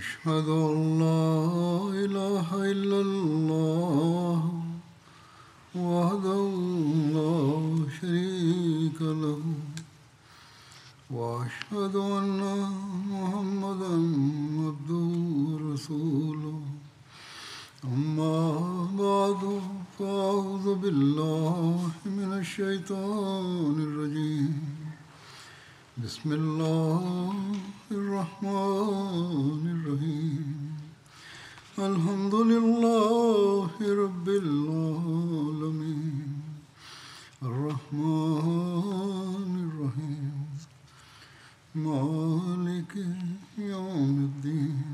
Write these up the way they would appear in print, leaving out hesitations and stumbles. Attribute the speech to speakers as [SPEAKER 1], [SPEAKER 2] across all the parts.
[SPEAKER 1] أشهد أن لا إله إلا الله وحده لا شريك له وأشهد أن محمدا عبده ورسوله أما بعد فأعوذ بالله من الشيطان الرجيم بسم الله الرحمن الرحيم الحمد لله رب العالمين الرحمن الرحيم مالك يوم الدين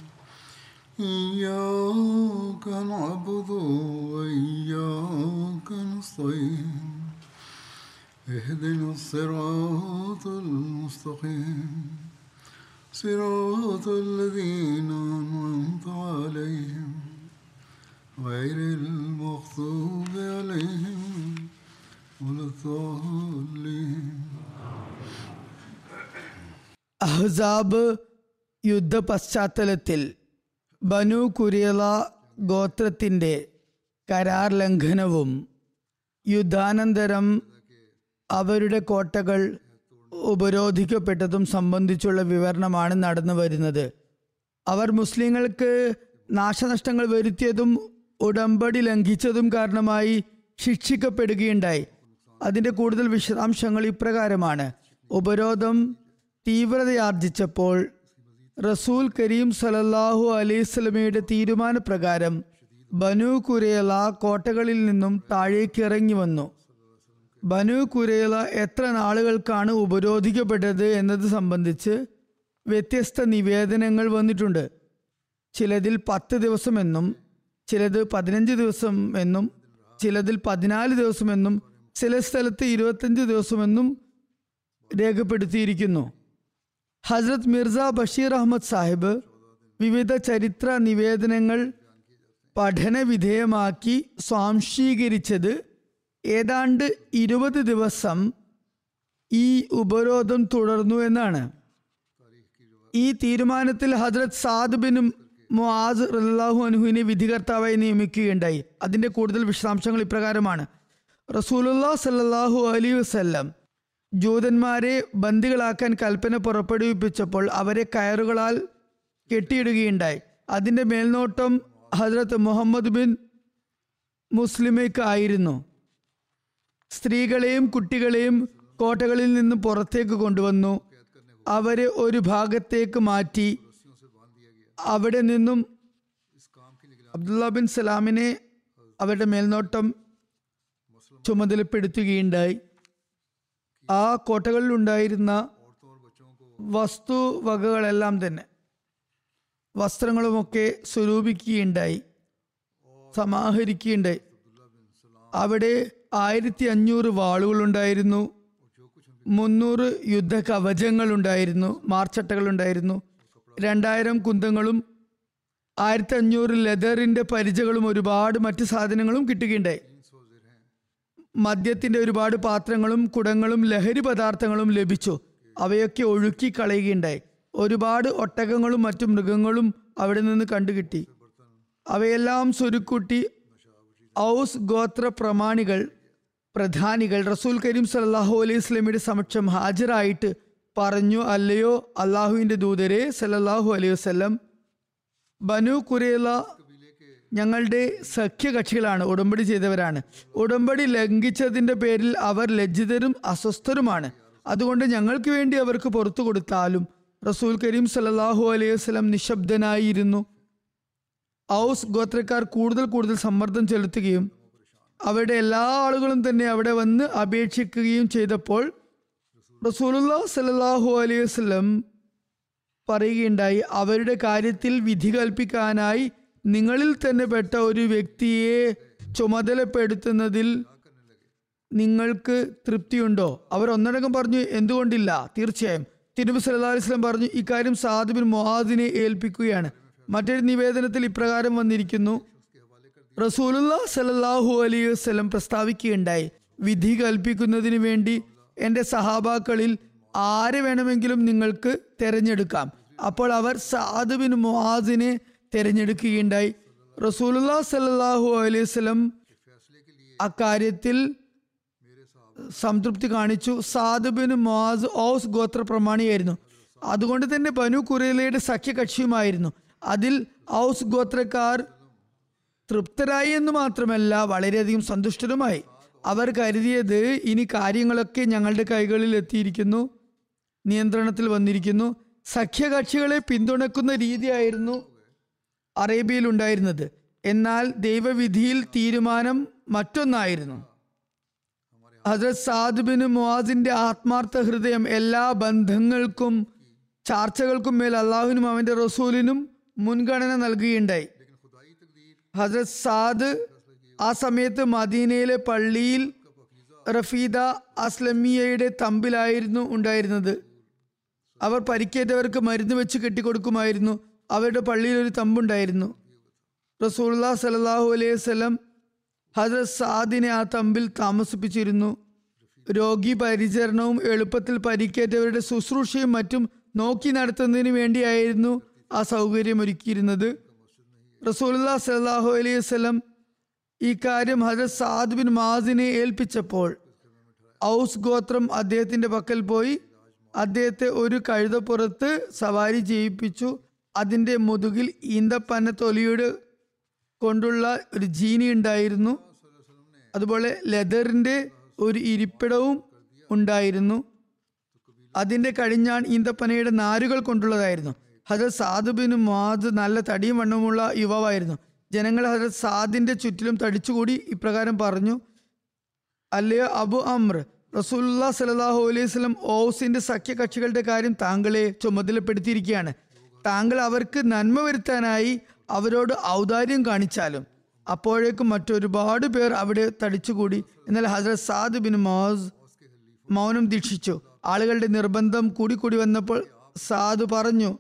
[SPEAKER 1] إياك نعبد وإياك نستعين اهدنا الصراط المستقيم صراط الذين أنعمت عليهم غير المغضوب عليهم ولا الضالين.
[SPEAKER 2] അഹ്സാബ് യുദ്ധ പശ്ചാത്തലത്തിൽ ബനു കുരേള ഗോത്രത്തിൻ്റെ കരാർ ലംഘനവും യുദ്ധാനന്തരം അവരുടെ കോട്ടകൾ ഉപരോധിക്കപ്പെട്ടതും സംബന്ധിച്ചുള്ള വിവരണമാണ് നടന്നു വരുന്നത്. അവർ മുസ്ലിങ്ങൾക്ക് നാശനഷ്ടങ്ങൾ വരുത്തിയതും ഉടമ്പടി ലംഘിച്ചതും കാരണമായി ശിക്ഷിക്കപ്പെടുകയുണ്ടായി. അതിൻ്റെ കൂടുതൽ വിശദാംശങ്ങൾ ഇപ്രകാരമാണ്. ഉപരോധം തീവ്രതയാർജിച്ചപ്പോൾ റസൂൽ കരീം സല്ലല്ലാഹു അലൈഹി വസല്ലമയുടെ തീരുമാനപ്രകാരം ബനു കുരേള കോട്ടകളിൽ നിന്നും താഴേക്ക് ഇറങ്ങി വന്നു. ബനു കുരേള എത്ര നാളുകൾക്കാണ് ഉപരോധിക്കപ്പെട്ടത് എന്നത് സംബന്ധിച്ച് വ്യത്യസ്ത നിവേദനങ്ങൾ വന്നിട്ടുണ്ട്. ചിലതിൽ 10 ദിവസമെന്നും ചിലത് 15 ദിവസം എന്നും ചിലതിൽ 14 ദിവസമെന്നും ചില സ്ഥലത്ത് 25 ദിവസമെന്നും രേഖപ്പെടുത്തിയിരിക്കുന്നു. ഹസ്രത്ത് മിർസ ബഷീർ അഹമ്മദ് സാഹിബ് വിവിധ ചരിത്ര നിവേദനങ്ങൾ പഠനവിധേയമാക്കി സ്വാംശീകരിച്ചത് ഏതാണ്ട് 20 ദിവസം ഈ ഉപരോധം തുടർന്നു എന്നാണ്. ഈ തീരുമാനത്തിൽ ഹദ്രത്ത് സാദ് ബിൻ മുആസ് റളിയല്ലാഹു അൻഹുവിനെ വിധികർത്താവായി നിയമിക്കുകയുണ്ടായി. അതിൻ്റെ കൂടുതൽ വിശദാംശങ്ങൾ ഇപ്രകാരമാണ്. റസൂലുള്ളാഹി സ്വല്ലല്ലാഹു അലൈഹി വസല്ലം ജൂതന്മാരെ ബന്ദികളാക്കാൻ കൽപ്പന പുറപ്പെടുവിപ്പിച്ചപ്പോൾ അവരെ കയറുകളാൽ കെട്ടിയിടുകയുണ്ടായി. അതിൻ്റെ മേൽനോട്ടം ഹദ്രത്ത് മുഹമ്മദ് ബിൻ മുസ്ലിമയ്ക്ക് ആയിരുന്നു. സ്ത്രീകളെയും കുട്ടികളെയും കോട്ടകളിൽ നിന്ന് പുറത്തേക്ക് കൊണ്ടുവന്നു. അവരെ ഒരു ഭാഗത്തേക്ക് മാറ്റി അവിടെ നിന്നും അബ്ദുള്ള ബിൻ സലാമിനെ അവരുടെ മേൽനോട്ടം ചുമതലപ്പെടുത്തുകയുണ്ടായി. ആ കോട്ടകളിലുണ്ടായിരുന്ന വസ്തുവകകളെല്ലാം തന്നെ വസ്ത്രങ്ങളുമൊക്കെ സ്വരൂപിക്കുകയുണ്ടായി, സമാഹരിക്കുകയുണ്ടായി. അവിടെ 1500 വാളുകളുണ്ടായിരുന്നു, 300 യുദ്ധ കവചങ്ങൾ ഉണ്ടായിരുന്നു, മാർച്ചട്ടകൾ ഉണ്ടായിരുന്നു, 2000 കുന്തങ്ങളും 1500 ലെതറിന്റെ പരിചകളും ഒരുപാട് മറ്റു സാധനങ്ങളും കിട്ടുകയുണ്ടായി. മദ്യത്തിന്റെ ഒരുപാട് പാത്രങ്ങളും കുടങ്ങളും ലഹരി പദാർത്ഥങ്ങളും ലഭിച്ചു. അവയൊക്കെ ഒഴുക്കി കളയുകയുണ്ടായി. ഒരുപാട് ഒട്ടകങ്ങളും മറ്റു മൃഗങ്ങളും അവിടെ നിന്ന് കണ്ടുകിട്ടി. അവയെല്ലാം സ്വരുക്കൂട്ടി ഔസ് ഗോത്ര പ്രധാനികൾ റസൂൽ കരീം സല്ലല്ലാഹു അലൈഹി വസല്ലമയുടെ സമക്ഷം ഹാജരായിട്ട് പറഞ്ഞു, അല്ലയോ അള്ളാഹുവിൻ്റെ ദൂതരെ സല്ലല്ലാഹു അലൈഹി വസല്ലം, ബനു കുരേള ഞങ്ങളുടെ സഖ്യകക്ഷികളാണ്, ഉടമ്പടി ചെയ്തവരാണ്. ഉടമ്പടി ലംഘിച്ചതിൻ്റെ പേരിൽ അവർ ലജ്ജിതരും അസ്വസ്ഥരുമാണ്. അതുകൊണ്ട് ഞങ്ങൾക്ക് വേണ്ടി അവർക്ക് പുറത്തു കൊടുത്താലും. റസൂൽ കരീം സല്ലല്ലാഹു അലൈഹി വസല്ലം നിശബ്ദനായിരുന്നു. ഔസ് ഗോത്രക്കാർ കൂടുതൽ സമ്മർദ്ദം ചെലുത്തുകയും അവരുടെ എല്ലാ ആളുകളും തന്നെ അവിടെ വന്ന് അപേക്ഷിക്കുകയും ചെയ്തപ്പോൾ റസൂലുള്ളാഹി സ്വല്ലല്ലാഹു അലൈഹി വസല്ലം പറയുകയുണ്ടായി, അവരുടെ കാര്യത്തിൽ വിധി കൽപ്പിക്കാനായി നിങ്ങളിൽ തന്നെ പെട്ട ഒരു വ്യക്തിയെ ചുമതലപ്പെടുത്തുന്നതിൽ നിങ്ങൾക്ക് തൃപ്തിയുണ്ടോ? അവർ ഒന്നടങ്കം പറഞ്ഞു, എന്തുകൊണ്ടില്ല, തീർച്ചയായും. തിരുനബി സല്ലല്ലാഹു അലൈഹി വസല്ലം പറഞ്ഞു, ഇക്കാര്യം സാദ് ബിൻ മുആദിനെ ഏൽപ്പിക്കുകയാണ്. മറ്റൊരു നിവേദനത്തിൽ ഇപ്രകാരം വന്നിരിക്കുന്നു, റസൂലുള്ളാഹി സ്വല്ലല്ലാഹു അലൈഹി വസല്ലം പ്രസ്താവിക്കുകയുണ്ടായി, വിധി കൽപ്പിക്കുന്നതിന് വേണ്ടി എൻ്റെ സഹാബാക്കളിൽ ആരെ വേണമെങ്കിലും നിങ്ങൾക്ക് തിരഞ്ഞെടുക്കാം. അപ്പോൾ അവർ സഅദ് ബിൻ മുആസിനെ തിരഞ്ഞെടുക്കുകയുണ്ടായി. റസൂലുള്ളാഹി സ്വല്ലല്ലാഹു അലൈഹി വസല്ലം അക്കാര്യത്തിൽ സംതൃപ്തി കാണിച്ചു. സഅദ് ബിൻ മുആസ് ഔസ് ഗോത്ര പ്രമാണിയായിരുന്നു. അതുകൊണ്ട് തന്നെ ബനു ഖുറൈലയുടെ സഖ്യകക്ഷിയുമായിരുന്നു. അതിൽ ഔസ് ഗോത്രക്കാർ തൃപ്തരായി എന്ന് മാത്രമല്ല വളരെയധികം സന്തുഷ്ടരുമായി. അവർ കരുതിയത് ഇനി കാര്യങ്ങളൊക്കെ ഞങ്ങളുടെ കൈകളിൽ എത്തിയിരിക്കുന്നു, നിയന്ത്രണത്തിൽ വന്നിരിക്കുന്നു. സഖ്യകക്ഷികളെ പിന്തുണക്കുന്ന രീതിയായിരുന്നു അറേബ്യയിൽ ഉണ്ടായിരുന്നത്. എന്നാൽ ദൈവവിധിയിൽ തീരുമാനം മറ്റൊന്നായിരുന്നു. ഹസ്രത്ത് സഅദ് ബിൻ മുആസിന്റെ ആത്മാർത്ഥ ഹൃദയം എല്ലാ ബന്ധങ്ങൾക്കും ചർച്ചകൾക്കും മേൽ അള്ളാഹുവിനും അവന്റെ റസൂലിനും മുൻഗണന നൽകുകയുണ്ടായി. ഹസ്രത്ത് സഅദ് ആ സമയത്ത് മദീനയിലെ പള്ളിയിൽ റഫീദ അസ്ലമിയയുടെ തമ്പിലായിരുന്നു ഉണ്ടായിരുന്നത്. അവർ പരിക്കേറ്റവർക്ക് മരുന്ന് വെച്ച് കെട്ടിക്കൊടുക്കുമായിരുന്നു. അവരുടെ പള്ളിയിൽ ഒരു തമ്പുണ്ടായിരുന്നു. റസൂലുള്ളാഹി സ്വല്ലല്ലാഹു അലൈഹി വസല്ലം ഹസ്രത്ത് സഅദിനെ ആ തമ്പിൽ താമസിപ്പിച്ചിരുന്നു. രോഗി പരിചരണവും എളുപ്പത്തിൽ പരിക്കേറ്റവരുടെ ശുശ്രൂഷയും മറ്റും നോക്കി നടത്തുന്നതിന് വേണ്ടിയായിരുന്നു ആ സൗകര്യം ഒരുക്കിയിരുന്നത്. റസൂലുള്ളാഹി സ്വല്ലല്ലാഹു അലൈഹി വസല്ലം ഈ കാര്യം ഹസ്രത്ത് സഅദ് ബിൻ മുആസിനെ ഏൽപ്പിച്ചപ്പോൾ ഔസ് ഗോത്രം അദ്ദേഹത്തിന്റെ പക്കൽ പോയി അദ്ദേഹത്തെ ഒരു കഴുതപ്പുറത്ത് സവാരി ചെയ്യിപ്പിച്ചു. അതിന്റെ മുതുകിൽ ഈന്തപ്പന തൊലിയുടെ കൊണ്ടുള്ള ഒരു ജീനി ഉണ്ടായിരുന്നു. അതുപോലെ ലെതറിന്റെ ഒരു ഇരിപ്പിടവും ഉണ്ടായിരുന്നു. അതിന്റെ കടിഞ്ഞാൺ ഈന്തപ്പനയുടെ നാരുകൾ കൊണ്ടുള്ളതായിരുന്നു. ഹസ്രത്ത് സഅദ് ബിൻ മുആസ് നല്ല തടിയും വണ്ണമുള്ള യുവാവായിരുന്നു. ജനങ്ങൾ ഹസ്രത്ത് സഅദിന്റെ ചുറ്റിലും തടിച്ചുകൂടി ഇപ്രകാരം പറഞ്ഞു: അല്ലയോ അബു അംർ, റസൂലുള്ളാഹി സ്വല്ലല്ലാഹു അലൈഹി വസല്ലം ഔസിന്റെ സഖ്യകക്ഷികളുടെ കാര്യം താങ്കളെ ചുമതലപ്പെടുത്തിയിരിക്കുകയാണ്. താങ്കൾ അവർക്ക് നന്മ വരുത്താനായി അവരോട് ഔദാര്യം കാണിച്ചാലും. അപ്പോഴേക്കും മറ്റൊരുപാട് പേർ അവിടെ തടിച്ചുകൂടി. എന്നാൽ ഹസ്രത്ത് സഅദ് ബിൻ മുആസ് മൗനം ദീക്ഷിച്ചു. ആളുകളുടെ നിർബന്ധം കൂടി വന്നപ്പോൾ സഅദ് പറഞ്ഞു: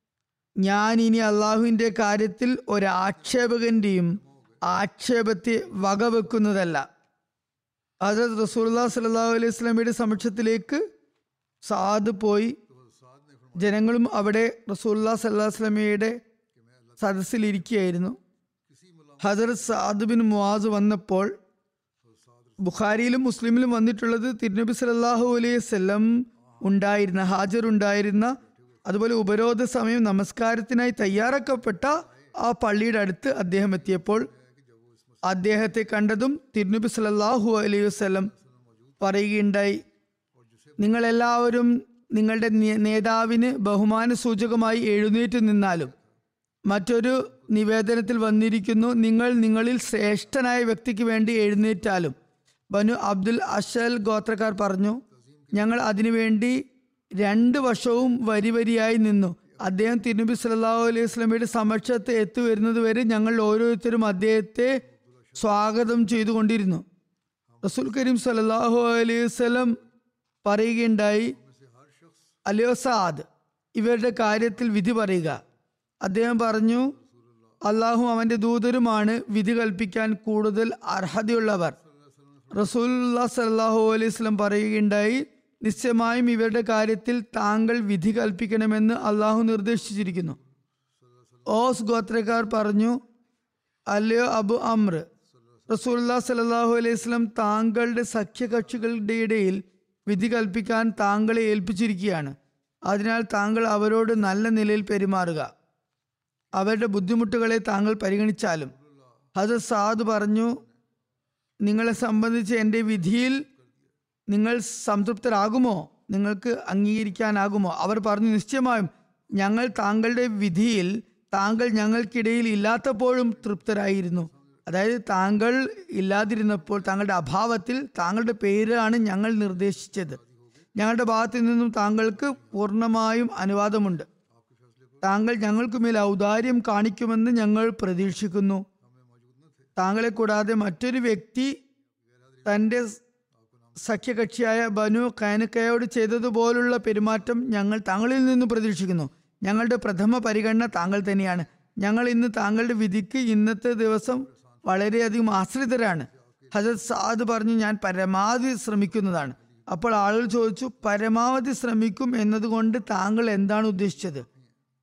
[SPEAKER 2] ഞാൻ ഇനി അള്ളാഹുവിന്റെ കാര്യത്തിൽ ഒരാക്ഷേപകന്റെയും ആക്ഷേപത്തെ വകവെക്കുന്നതല്ല. ഹസ്രത്ത് റസൂലുള്ളാഹി സ്വല്ലല്ലാഹു അലൈഹി വസല്ലമയുടെ സമക്ഷത്തിലേക്ക് സഅദ് പോയി. ജനങ്ങളും അവിടെ റസൂലുള്ളാഹി സ്വല്ലല്ലാഹു അലൈഹി വസല്ലമയുടെ സദസ്സിലിരിക്കുകയായിരുന്നു. ഹസ്രത്ത് സഅദ് ബിൻ മുആസ് വന്നപ്പോൾ ബുഖാരിയിലും മുസ്ലിമിലും വന്നിട്ടുള്ളത് തിരുനബി സല്ലല്ലാഹു അലൈഹി വസല്ലം ഉണ്ടായിരുന്ന, ഹാജർ ഉണ്ടായിരുന്ന, അതുപോലെ ഉപരോധ സമയം നമസ്കാരത്തിനായി തയ്യാറാക്കപ്പെട്ട ആ പള്ളിയുടെ അടുത്ത് അദ്ദേഹം എത്തിയപ്പോൾ അദ്ദേഹത്തെ കണ്ടതും തിരുനബി സല്ലല്ലാഹു അലൈഹി വസല്ലം പറയുകയുണ്ടായി: നിങ്ങളെല്ലാവരും നിങ്ങളുടെ നേതാവിന് ബഹുമാന സൂചകമായി എഴുന്നേറ്റ് നിന്നാലും. മറ്റൊരു നിവേദനത്തിൽ വന്നിരിക്കുന്നു: നിങ്ങൾ നിങ്ങളിൽ ശ്രേഷ്ഠനായ വ്യക്തിക്ക് വേണ്ടി എഴുന്നേറ്റാലും. ബനു അബ്ദുൽ അഷൽ ഗോത്രക്കാർ പറഞ്ഞു: ഞങ്ങൾ അതിനുവേണ്ടി 2 വർഷവും വരിയായി നിന്നു. അദ്ദേഹം തിരുനബി സല്ലല്ലാഹു അലൈഹി വസല്ലമയുടെ സമക്ഷത്ത് എത്തിവരുന്നത് വരെ ഞങ്ങൾ ഓരോരുത്തരും അദ്ദേഹത്തെ സ്വാഗതം ചെയ്തുകൊണ്ടിരുന്നു. റസൂൽ കരീം സല്ലല്ലാഹു അലൈഹി വസല്ലം പറയുകയുണ്ടായി: അല്ലയോ സഅദ്, ഇവരുടെ കാര്യത്തിൽ വിധി പറയുക. അദ്ദേഹം പറഞ്ഞു: അള്ളാഹു അവന്റെ ദൂതരുമാണ് വിധി കൽപ്പിക്കാൻ കൂടുതൽ അർഹതയുള്ളവർ. റസൂലുള്ളാഹി സ്വല്ലല്ലാഹു അലൈഹി വസല്ലം പറയുകയുണ്ടായി: നിശ്ചയമായും ഇവരുടെ കാര്യത്തിൽ താങ്കൾ വിധി കൽപ്പിക്കണമെന്ന് അള്ളാഹു നിർദ്ദേശിച്ചിരിക്കുന്നു. ഓസ് ഗോത്രക്കാർ പറഞ്ഞു: അല്ലയോ അബു അംർ, റസൂലുള്ളാഹി സ്വല്ലല്ലാഹു അലൈഹി വസല്ലം താങ്കളുടെ സഖ്യകക്ഷികളുടെ ഇടയിൽ വിധി കൽപ്പിക്കാൻ താങ്കളെ ഏൽപ്പിച്ചിരിക്കുകയാണ്. അതിനാൽ താങ്കൾ അവരോട് നല്ല നിലയിൽ പെരുമാറുക. അവരുടെ ബുദ്ധിമുട്ടുകളെ താങ്കൾ പരിഗണിച്ചാലും. ഹസ്രത്ത് സഅദ് പറഞ്ഞു: നിങ്ങളെ സംബന്ധിച്ച് എൻ്റെ വിധിയിൽ നിങ്ങൾ സംതൃപ്തരാകുമോ? നിങ്ങൾക്ക് അംഗീകരിക്കാനാകുമോ? അവർ പറഞ്ഞു: നിശ്ചയമായും ഞങ്ങൾ താങ്കളുടെ വിധിയിൽ താങ്കൾ ഞങ്ങൾക്കിടയിൽ ഇല്ലാത്തപ്പോഴും തൃപ്തരായിരുന്നു. അതായത് താങ്കൾ ഇല്ലാതിരുന്നപ്പോൾ, താങ്കളുടെ അഭാവത്തിൽ താങ്കളുടെ പേരാണ് ഞങ്ങൾ നിർദ്ദേശിച്ചത്. ഞങ്ങളുടെ ഭാഗത്തു നിന്നും താങ്കൾക്ക് പൂർണ്ണമായും അനുവാദമുണ്ട്. താങ്കൾ ഞങ്ങൾക്കുമേൽ ഔദാര്യം കാണിക്കുമെന്ന് ഞങ്ങൾ പ്രതീക്ഷിക്കുന്നു. താങ്കളെ കൂടാതെ മറ്റൊരു വ്യക്തി തൻ്റെ സഖ്യകക്ഷിയായ ബനു ഖൈനുഖയോട് ചെയ്തതുപോലുള്ള പെരുമാറ്റം ഞങ്ങൾ താങ്കളിൽ നിന്ന് പ്രതീക്ഷിക്കുന്നു. ഞങ്ങളുടെ പ്രഥമ പരിഗണന താങ്കൾ തന്നെയാണ്. ഞങ്ങൾ ഇന്ന് താങ്കളുടെ വിധിക്ക് ഇന്നത്തെ ദിവസം വളരെയധികം ആശ്രിതരാണ്. ഹസ്രത്ത് സഅദ് പറഞ്ഞു: ഞാൻ പരമാവധി ശ്രമിക്കുന്നതാണ്. അപ്പോൾ ആളുകൾ ചോദിച്ചു: പരമാവധി ശ്രമിക്കും എന്നതുകൊണ്ട് താങ്കൾ എന്താണ് ഉദ്ദേശിച്ചത്?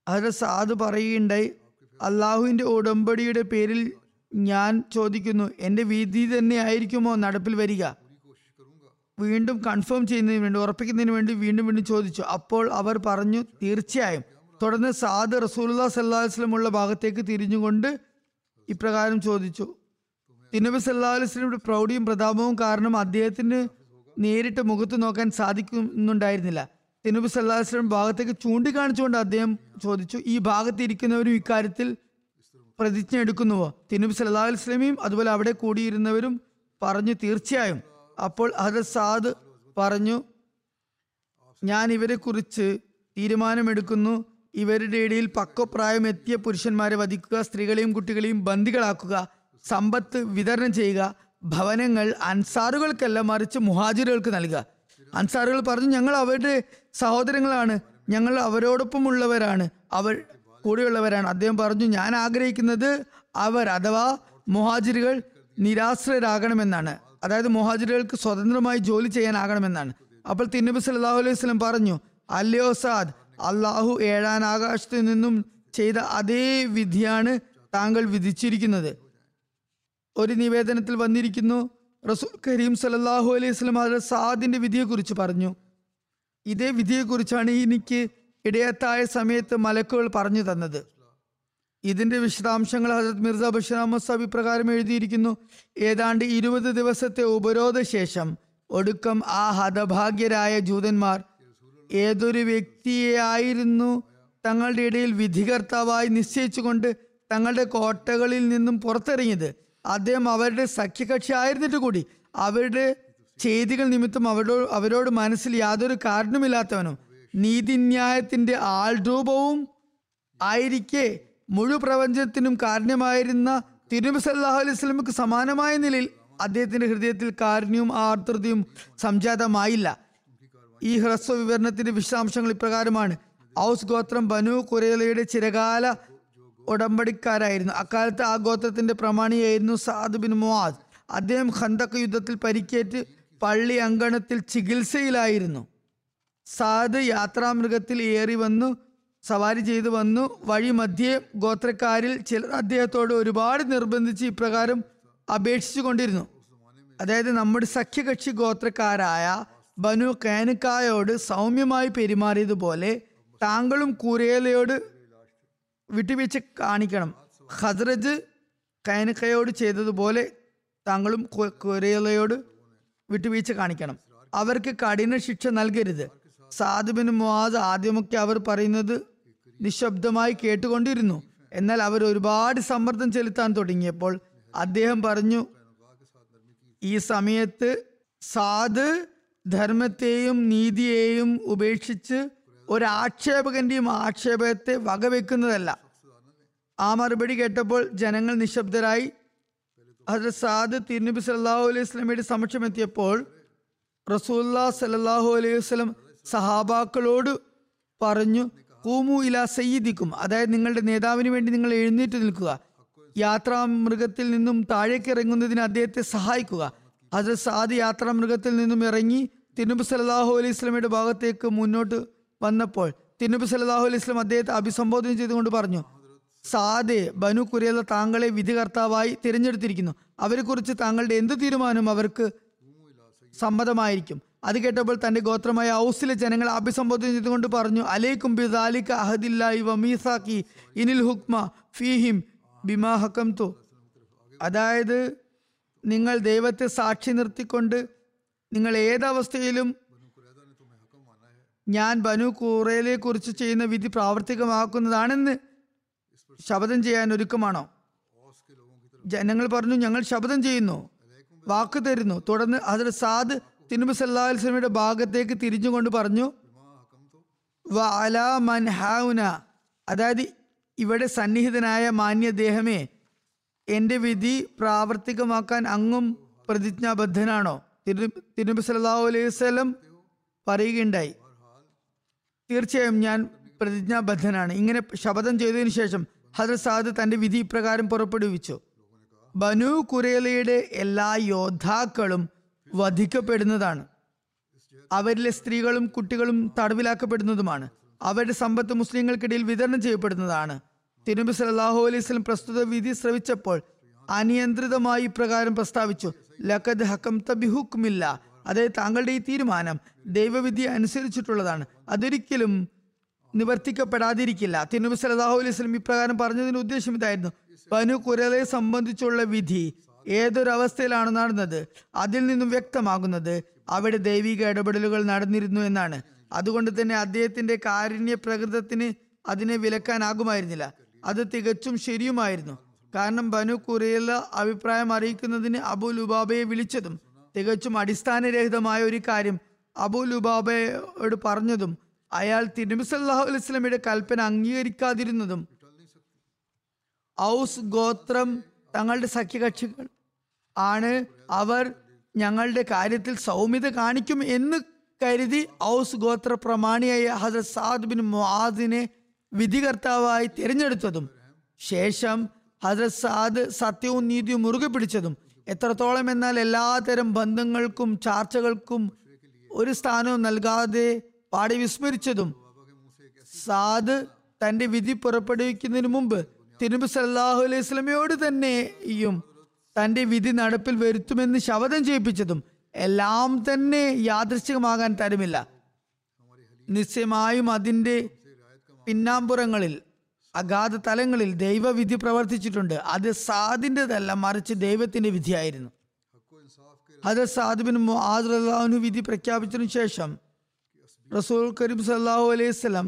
[SPEAKER 2] ഹസ്രത്ത് സാദ് പറയുകയുണ്ടായി, അള്ളാഹുവിൻ്റെ ഉടമ്പടിയുടെ പേരിൽ ഞാൻ ചോദിക്കുന്നു, എൻ്റെ വിധി തന്നെ ആയിരിക്കുമോ നടപ്പിൽ വരിക? വീണ്ടും കൺഫേം ചെയ്യുന്നതിന് വേണ്ടി, ഉറപ്പിക്കുന്നതിന് വേണ്ടി വീണ്ടും വീണ്ടും ചോദിച്ചു. അപ്പോൾ അവർ പറഞ്ഞു, തീർച്ചയായും. തുടർന്ന് സാദ് റസൂലുള്ളാഹി സ്വല്ലല്ലാഹു അലൈഹി വസല്ലം ഉള്ള ഭാഗത്തേക്ക് തിരിഞ്ഞുകൊണ്ട് ഇപ്രകാരം ചോദിച്ചു. തിരുനബി സല്ലല്ലാഹു അലൈഹി വസല്ലമയുടെ പ്രൗഢിയും പ്രതാപവും കാരണം അദ്ദേഹത്തിന് നേരിട്ട് മുഖത്ത് നോക്കാൻ സാധിക്കുന്നുണ്ടായിരുന്നില്ല. തിരുനബി സല്ലല്ലാഹു അലൈഹി വസല്ലം ഭാഗത്തേക്ക് ചൂണ്ടിക്കാണിച്ചുകൊണ്ട് അദ്ദേഹം ചോദിച്ചു, ഈ ഭാഗത്ത് ഇരിക്കുന്നവരും ഇക്കാര്യത്തിൽ പ്രതിജ്ഞ എടുക്കുന്നുവോ? തിരുനബി സല്ലല്ലാഹു അലൈഹി വസല്ലമയും അതുപോലെ അവിടെ കൂടിയിരുന്നവരും പറഞ്ഞു, തീർച്ചയായും. അപ്പോൾ ഹദരത്ത് സാദ് പറഞ്ഞു, ഞാൻ ഇവരെ കുറിച്ച് തീരുമാനമെടുക്കുന്നു. ഇവരുടെ ഇടയിൽ പക്വപ്രായം എത്തിയ പുരുഷന്മാരെ വധിക്കുക, സ്ത്രീകളെയും കുട്ടികളെയും ബന്ദികളാക്കുക, സമ്പത്ത് വിതരണം ചെയ്യുക, ഭവനങ്ങൾ അൻസാറുകൾക്കല്ല മറിച്ച് മുഹാജിറുകൾക്ക് നൽകുക. അൻസാറുകൾ പറഞ്ഞു, ഞങ്ങൾ അവരുടെ സഹോദരങ്ങളാണ്, ഞങ്ങൾ അവരോടൊപ്പമുള്ളവരാണ്, അവർ കൂടെയുള്ളവരാണ്. അദ്ദേഹം പറഞ്ഞു, ഞാൻ ആഗ്രഹിക്കുന്നത് അവർ അഥവാ മുഹാജിറുകൾ നിരാശ്രയരാകണമെന്നാണ്, അതായത് മുഹാജിറുകൾക്ക് സ്വതന്ത്രമായി ജോലി ചെയ്യാനാകണമെന്നാണ്. അപ്പോൾ തിരുനബി സല്ലല്ലാഹു അലൈഹി വസല്ലം പറഞ്ഞു, അല്ലയോ സാദ്, അള്ളാഹു ഏഴാൻ ആകാശത്തു നിന്നും ചെയ്ത അതേ വിധിയാണ് താങ്കൾ വിധിച്ചിരിക്കുന്നത്. ഒരു നിവേദനത്തിൽ വന്നിരിക്കുന്നു, റസൂൽ കരീം സല്ലല്ലാഹു അലൈഹി വസല്ലം ഹദരത്ത് സാദിന്റെ വിധിയെക്കുറിച്ച് പറഞ്ഞു, ഇതേ വിധിയെക്കുറിച്ചാണ് എനിക്ക് ഇടയത്തായ സമയത്ത് മലക്കുകൾ പറഞ്ഞു തന്നത്. ഇതിന്റെ വിശദാംശങ്ങൾ ഹദരത്ത് മിർസ ബഷീർ അഹമ്മദ് സാബ് ഇപ്രകാരം എഴുതിയിരിക്കുന്നു. ഏതാണ്ട് 20 ദിവസത്തെ ഉപരോധ ശേഷം ഒടുക്കം ആ ഹതഭാഗ്യരായ ജൂതന്മാർ ഏതൊരു വ്യക്തിയെയായിരുന്നു തങ്ങളുടെ ഇടയിൽ വിധികർത്താവായി നിശ്ചയിച്ചുകൊണ്ട് തങ്ങളുടെ കോട്ടകളിൽ നിന്നും പുറത്തിറങ്ങിയത്, അദ്ദേഹം അവരുടെ സഖ്യകക്ഷി ആയിരുന്നിട്ട് കൂടി അവരുടെ ചെയ്തികൾ നിമിത്തം അവരോട് മനസ്സിൽ യാതൊരു കാരണമില്ലാത്തവനും നീതിന്യായത്തിന്റെ ആൾരൂപവും ആയിരിക്കെ മുഴു പ്രപഞ്ചത്തിനും കാരണമായിരുന്ന തിരുനബി സല്ലല്ലാഹു അലൈഹി വസല്ലമക്ക് സമാനമായ നിലയിൽ അദ്ദേഹത്തിന്റെ ഹൃദയത്തിൽ കാരുണ്യവും ആർദ്രതയും സംജാതമായില്ല. ഈ ഹ്രസ്വ വിവരണത്തിന്റെ വിശദാംശങ്ങൾ ഇപ്രകാരമാണ്. ഔസ് ഗോത്രം ബനു ഖുറൈളയുടെ ചിരകാല ഉടമ്പടിക്കാരായിരുന്നു. അക്കാലത്ത് ആ ഗോത്രത്തിന്റെ പ്രമാണിയായിരുന്നു സാദ് ബിൻ മുആദ്. അദ്ദേഹം ഖന്തഖ് യുദ്ധത്തിൽ പരിക്കേറ്റ് പള്ളി അങ്കണത്തിൽ ചികിത്സയിലായിരുന്നു. സാദ് യാത്രാമൃഗത്തിൽ ഏറി വന്നു, സവാരി ചെയ്തു വന്നു. വഴി മധ്യേ ഗോത്രക്കാരിൽ ചിലർ അദ്ദേഹത്തോട് ഒരുപാട് നിർബന്ധിച്ച് ഇപ്രകാരം അപേക്ഷിച്ചു കൊണ്ടിരുന്നു, അതായത് നമ്മുടെ സഖ്യകക്ഷി ഗോത്രക്കാരായ ബനു കൈനുക്കായോട് സൗമ്യമായി പെരുമാറിയതുപോലെ താങ്കളും ഖുറൈളയോട് വിട്ടുവീഴ്ച കാണിക്കണം. ഖസ്റജ് കൈനുക്കയോട് ചെയ്തതുപോലെ താങ്കളും ഖുറൈളയോട് വിട്ടുവീഴ്ച കാണിക്കണം. അവർക്ക് കഠിന ശിക്ഷ നൽകരുത്. സാദ് ബിൻ മുആദ് ആദ്യമൊക്കെ അവർ പറയുന്നത് നിശബ്ദമായി കേട്ടുകൊണ്ടിരുന്നു. എന്നാൽ അവർ ഒരുപാട് സമ്മർദ്ദം ചെലുത്താൻ തുടങ്ങിയപ്പോൾ അദ്ദേഹം പറഞ്ഞു, ഈ സമയത്ത് സാദ് ധർമ്മത്തെയും നീതിയെയും ഉപേക്ഷിച്ച് ഒരാക്ഷേപകന്റെയും ആക്ഷേപത്തെ വകവെക്കുന്നതല്ല. ആ മറുപടി കേട്ടപ്പോൾ ജനങ്ങൾ നിശബ്ദരായി. ഹദരത്ത് സാദ് തിരുനബി സല്ലല്ലാഹു അലൈഹി വസല്ലമയുടെ സമക്ഷമെത്തിയപ്പോൾ റസൂലുള്ളാഹി സ്വല്ലല്ലാഹു അലൈഹി വസല്ലം സഹാബാക്കളോട് പറഞ്ഞു, ഖൂമു ഇലാ സയ്യിദിക്കും, അതായത് നിങ്ങളുടെ നേതാവിന് വേണ്ടി നിങ്ങൾ എഴുന്നേറ്റ് നിൽക്കുക. യാത്രാമൃഗത്തിൽ നിന്നും താഴേക്ക് ഇറങ്ങുന്നതിന് അദ്ദേഹത്തെ സഹായിക്കുക. ഹദരത്ത് സാദ് യാത്രാമൃഗത്തിൽ നിന്നും ഇറങ്ങി തിരുനബി സല്ലല്ലാഹു അലൈഹി വസല്ലമയുടെ ഭാഗത്തേക്ക് മുന്നോട്ട് വന്നപ്പോൾ തിരുനബി സല്ലല്ലാഹു അലൈഹി വസല്ലം അദ്ദേഹത്തെ അഭിസംബോധന ചെയ്തുകൊണ്ട് പറഞ്ഞു, സാദേ, ബനു ഖുറൈള താങ്കളെ വിധികർത്താവായി തിരഞ്ഞെടുത്തിരിക്കുന്നു. അവരെ കുറിച്ച് താങ്കളുടെ എന്ത് തീരുമാനവും അവർക്ക് സമ്മതമായിരിക്കും. അത് കേട്ടപ്പോൾ തന്റെ ഗോത്രമായ ഔസിലെ ജനങ്ങളെ അഭിസംബോധന ചെയ്തുകൊണ്ട് പറഞ്ഞു, അലൈക്കും ബിദാലിക അഹദില്ലാഹി വമീസാഖി ഇനിൽ ഹുക്മ ഫീഹിം ബിമാ ഹകംതു, അതായത് നിങ്ങൾ ദൈവത്തെ സാക്ഷി നിർത്തിക്കൊണ്ട് നിങ്ങൾ ഏതവസ്ഥയിലും ഞാൻ ബനു ഖുറൈളയെ കുറിച്ച് ചെയ്യുന്ന വിധി പ്രാവർത്തികമാക്കുന്നതാണെന്ന് ശപഥം ചെയ്യാൻ ഒരുക്കമാണോ? ജനങ്ങൾ പറഞ്ഞു, ഞങ്ങൾ ശപഥം ചെയ്യുന്നു, വാക്ക് തരുന്നു. തുടർന്ന് ഹദരത്ത് സാദ് തിരുനബി സല്ലല്ലാഹു അലൈഹി വസല്ലമയുടെ ഭാഗത്തേക്ക് തിരിഞ്ഞുകൊണ്ട് പറഞ്ഞു, വഅലാ മൻ ഹൗന, അതായത് ഇവിടെ സന്നിഹിതനായ മാന്യദേഹമേ, എൻ്റെ വിധി പ്രാവർത്തികമാക്കാൻ അങ്ങും പ്രതിജ്ഞാബദ്ധനാണോ? തിരുനബി സല്ലല്ലാഹു അലൈഹി വസല്ലം പറയുകയുണ്ടായി, തീർച്ചയായും ഞാൻ പ്രതിജ്ഞാബദ്ധനാണ്. ഇങ്ങനെ ശപഥം ചെയ്തതിനു ശേഷം ഹദരത്ത് സാദ് തന്റെ വിധി ഇപ്രകാരം പുറപ്പെടുവിച്ചു, ബനു ഖുറൈളയുടെ എല്ലാ യോദ്ധാക്കളും വധിക്കപ്പെടുന്നതാണ്, അവരിലെ സ്ത്രീകളും കുട്ടികളും തടവിലാക്കപ്പെടുന്നതുമാണ്. അവരുടെ സമ്പത്ത് മുസ്ലിങ്ങൾക്കിടയിൽ വിതരണം ചെയ്യപ്പെടുന്നതാണ്. തിരുനബി സല്ലല്ലാഹു അലൈഹി വസല്ലം പ്രസ്തുത വിധി ശ്രവിച്ചപ്പോൾ അനിയന്ത്രിതമായി ഇപ്രകാരം പ്രസ്താവിച്ചു: ലഖദ് ഹകംത ബിഹുക്മില്ല. അതായത് താങ്കളുടെ ഈ തീരുമാനം ദൈവവിധി അനുസരിച്ചിട്ടുള്ളതാണ്, അതൊരിക്കലും നിവർത്തിക്കപ്പെടാതിരിക്കില്ല. തിരുനബി സല്ലല്ലാഹു അലൈഹി വസല്ലം ഇപ്രകാരം പറഞ്ഞതിന്റെ ഉദ്ദേശം ഇതായിരുന്നു: ബനു ഖുറൈളയെ സംബന്ധിച്ചുള്ള വിധി ഏതൊരവസ്ഥയിലാണ് നടന്നത് അതിൽ നിന്നും വ്യക്തമാകുന്നത് അവിടെ ദൈവിക ഇടപെടലുകൾ നടന്നിരുന്നു എന്നാണ്. അതുകൊണ്ട് തന്നെ അദ്ദേഹത്തിന്റെ കാരുണ്യ പ്രകൃതത്തിന് അതിനെ വിലക്കാനാകുമായിരുന്നില്ല. അത് തികച്ചും ശരിയുമായിരുന്നു. കാരണം ബനു ഖുറൈള അഭിപ്രായം അറിയിക്കുന്നതിന് അബൂ ലുബാബയെ വിളിച്ചതും തികച്ചും അടിസ്ഥാനരഹിതമായ ഒരു കാര്യം അബൂ ലുബാബയോട് പറഞ്ഞതും അയാൾ തിരുനബി സല്ലല്ലാഹു അലൈഹി വസല്ലമയുടെ കൽപ്പന അംഗീകരിക്കാതിരുന്നതും ഔസ് ഗോത്രം തങ്ങളുടെ സഖ്യകക്ഷികൾ ആണ്, അവർ ഞങ്ങളുടെ കാര്യത്തിൽ സൗമ്യത കാണിക്കും എന്ന് കരുതി ഔസ് ഗോത്ര പ്രമാണിയായ ഹദരത്ത് സഅദ് ബിൻ മുആദിനെ വിധികർത്താവായി തിരഞ്ഞെടുത്തതും ശേഷം ഹദരത്ത് സഅദ് സത്യവും നീതിയും മുറുകെ പിടിച്ചതും എത്രത്തോളം എന്നാൽ എല്ലാതരം ബന്ധങ്ങൾക്കും ചാർച്ചകൾക്കും ഒരു സ്ഥാനവും നൽകാതെ പാടി വിസ്മരിച്ചതും സഅദ് തന്റെ വിധി പുറപ്പെടുവിക്കുന്നതിന് മുമ്പ് തിരുനബി സല്ലല്ലാഹു അലൈഹി വസല്ലമയോട് തന്നെയും തന്റെ വിധി നടപ്പിൽ വരുത്തുമെന്ന് ശപഥം ചെയ്യിപ്പിച്ചതും എല്ലാം തന്നെ യാദൃശ്ചികമാകാൻ തരമില്ല. നിശ്ചയമായും അതിന്റെ പിന്നാമ്പുറങ്ങളിൽ അഗാധ തലങ്ങളിൽ ദൈവവിധി പ്രവർത്തിച്ചിട്ടുണ്ട്. അത് സാദിൻ്റെതല്ല, മറിച്ച് ദൈവത്തിന്റെ വിധിയായിരുന്നു. ഹദരത്ത് സഅദ് ബിൻ മുആദ് റളിയല്ലാഹു അൻഹു വിധി പ്രഖ്യാപിച്ചതിനു ശേഷം റസൂൽ കരീം സല്ലല്ലാഹു അലൈഹി വസല്ലം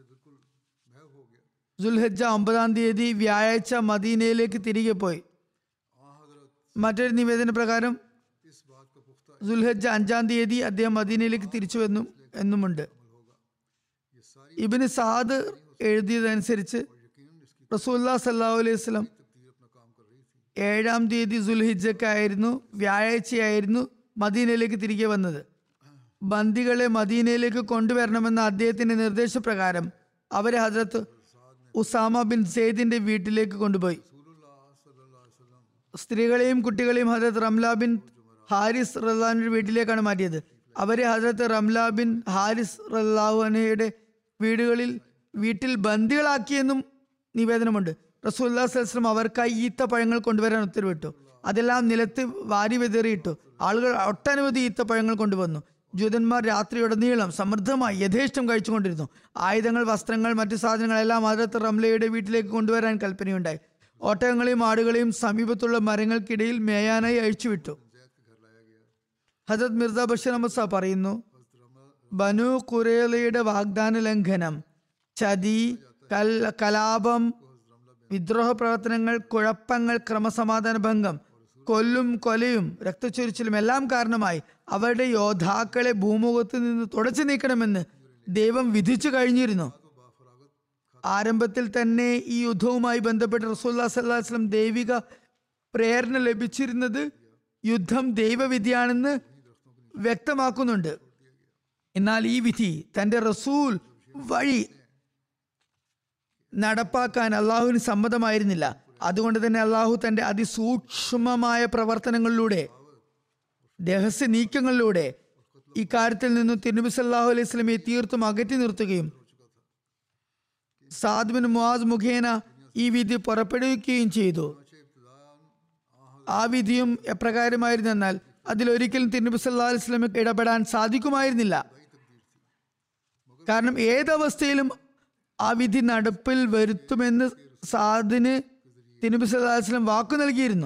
[SPEAKER 2] ദുൽഹിജ്ജ 9-ാം തീയതി വ്യാഴാഴ്ച മദീനയിലേക്ക് തിരികെ പോയി. മറ്റൊരു നിവേദന പ്രകാരം ദുൽഹിജ്ജ 5-ാം തീയതി അദ്ദേഹം മദീനയിലേക്ക് തിരിച്ചു എന്നുമുണ്ട്. ഇബ്നു സഅദ് എഴുതിയതനുസരിച്ച് റസൂലുള്ളാഹി സ്വല്ലല്ലാഹു അലൈഹി വസല്ലം 7-ാം തീയതി ദുൽഹിജ്ജക്കായിരുന്നു, വ്യാഴാഴ്ചയായിരുന്നു മദീനയിലേക്ക് തിരികെ വന്നത്. ബന്ദികളെ മദീനയിലേക്ക് കൊണ്ടുവരണമെന്ന അദ്ദേഹത്തിന്റെ നിർദ്ദേശപ്രകാരം അവരെ ഹദ്രത്ത് ഉസാമ ബിൻ സെയ്ദിന്റെ വീട്ടിലേക്ക് കൊണ്ടുപോയി. സ്ത്രീകളെയും കുട്ടികളെയും ഹദ്രത്ത് റംല ബിൻ ഹാരിസ് റളിയല്ലാഹുവിന്റെ വീട്ടിലേക്കാണ് മാറ്റിയത്. അവരെ ഹദ്രത്ത് റംല ബിൻ ഹാരിസ് റളിയല്ലാഹു അൻഹയുടെ വീട്ടിൽ ബന്ദികളാക്കിയെന്നും നിവേദനമുണ്ട്. റസൂലുള്ളാഹി സ്വല്ലല്ലാഹു അലൈഹി വസല്ലം അവർക്കായി ഈത്തപ്പഴങ്ങൾ കൊണ്ടുവരാൻ ഉത്തരവിട്ടു. അതെല്ലാം നിലത്ത് വാരി വിതറിയിട്ടു. ആളുകൾ ഒട്ടനവധി ഈത്തപ്പഴങ്ങൾ കൊണ്ടുവന്നു. ജൂതന്മാർ രാത്രിയുടനീളം സമൃദ്ധമായി യഥേഷ്ടം കഴിച്ചുകൊണ്ടിരുന്നു. ആയുധങ്ങൾ, വസ്ത്രങ്ങൾ, മറ്റു സാധനങ്ങളെല്ലാം ഹദ്രത്ത് റംലയുടെ വീട്ടിലേക്ക് കൊണ്ടുവരാൻ കൽപ്പനയുണ്ടായി. ഒട്ടകങ്ങളെയും ആടുകളെയും സമീപത്തുള്ള മരങ്ങൾക്കിടയിൽ മേയാനായി അഴിച്ചുവിട്ടു. ഹദ്രത്ത് മിർസ ബഷീർ അഹമ്മദ് സാബ് പറയുന്നു, ബനു ഖുറൈളയുടെ വാഗ്ദാന ലംഘനം, ചതി, കലാപം, വിദ്രോഹ പ്രവർത്തനങ്ങൾ, കുഴപ്പങ്ങൾ, ക്രമസമാധാന ഭംഗം, കൊലയും രക്തച്ചൊരിച്ചിലും എല്ലാം കാരണമായി അവരുടെ യോദ്ധാക്കളെ ഭൂമുഖത്ത് നിന്ന് തുടച്ചു നീക്കണമെന്ന് ദൈവം വിധിച്ചു കഴിഞ്ഞിരുന്നു. ആരംഭത്തിൽ തന്നെ ഈ യുദ്ധവുമായി ബന്ധപ്പെട്ട് റസൂലുള്ളാഹി സ്വല്ലല്ലാഹു അലൈഹി വസല്ലം ദൈവിക പ്രേരണ ലഭിച്ചിരുന്നത് യുദ്ധം ദൈവവിധിയാണെന്ന് വ്യക്തമാക്കുന്നുണ്ട്. എന്നാൽ ഈ വിധി തന്റെ റസൂൽ വഴി നടപ്പാക്കാൻ അള്ളാഹുവിന് സമ്മതമായിരുന്നില്ല. അതുകൊണ്ട് തന്നെ അള്ളാഹു തന്റെ അതിസൂക്ഷ്മമായ പ്രവർത്തനങ്ങളിലൂടെ, രഹസ്യ നീക്കങ്ങളിലൂടെ ഇക്കാര്യത്തിൽ നിന്നും തിരുനബി സല്ലല്ലാഹു അലൈഹി വസല്ലമയെ തീർത്തും അകറ്റി നിർത്തുകയും സഅദ് ബിൻ മുആദ് മുഖേന ഈ വിധി പുറപ്പെടുവിക്കുകയും ചെയ്തു. ആ വിധിയും എപ്രകാരമായിരുന്നെന്നാൽ അതിലൊരിക്കലും തിരുനബി സല്ലല്ലാഹു അലൈഹി വസല്ലമയ്ക്ക് ഇടപെടാൻ സാധിക്കുമായിരുന്നില്ല. കാരണം ഏതവസ്ഥയിലും ആ വിധി നടപ്പിൽ വരുത്തുമെന്ന് സഅദിന് തിരുനബി സല്ലല്ലാഹു അലൈഹി വസല്ലം വാക്കു നൽകിയിരുന്നു.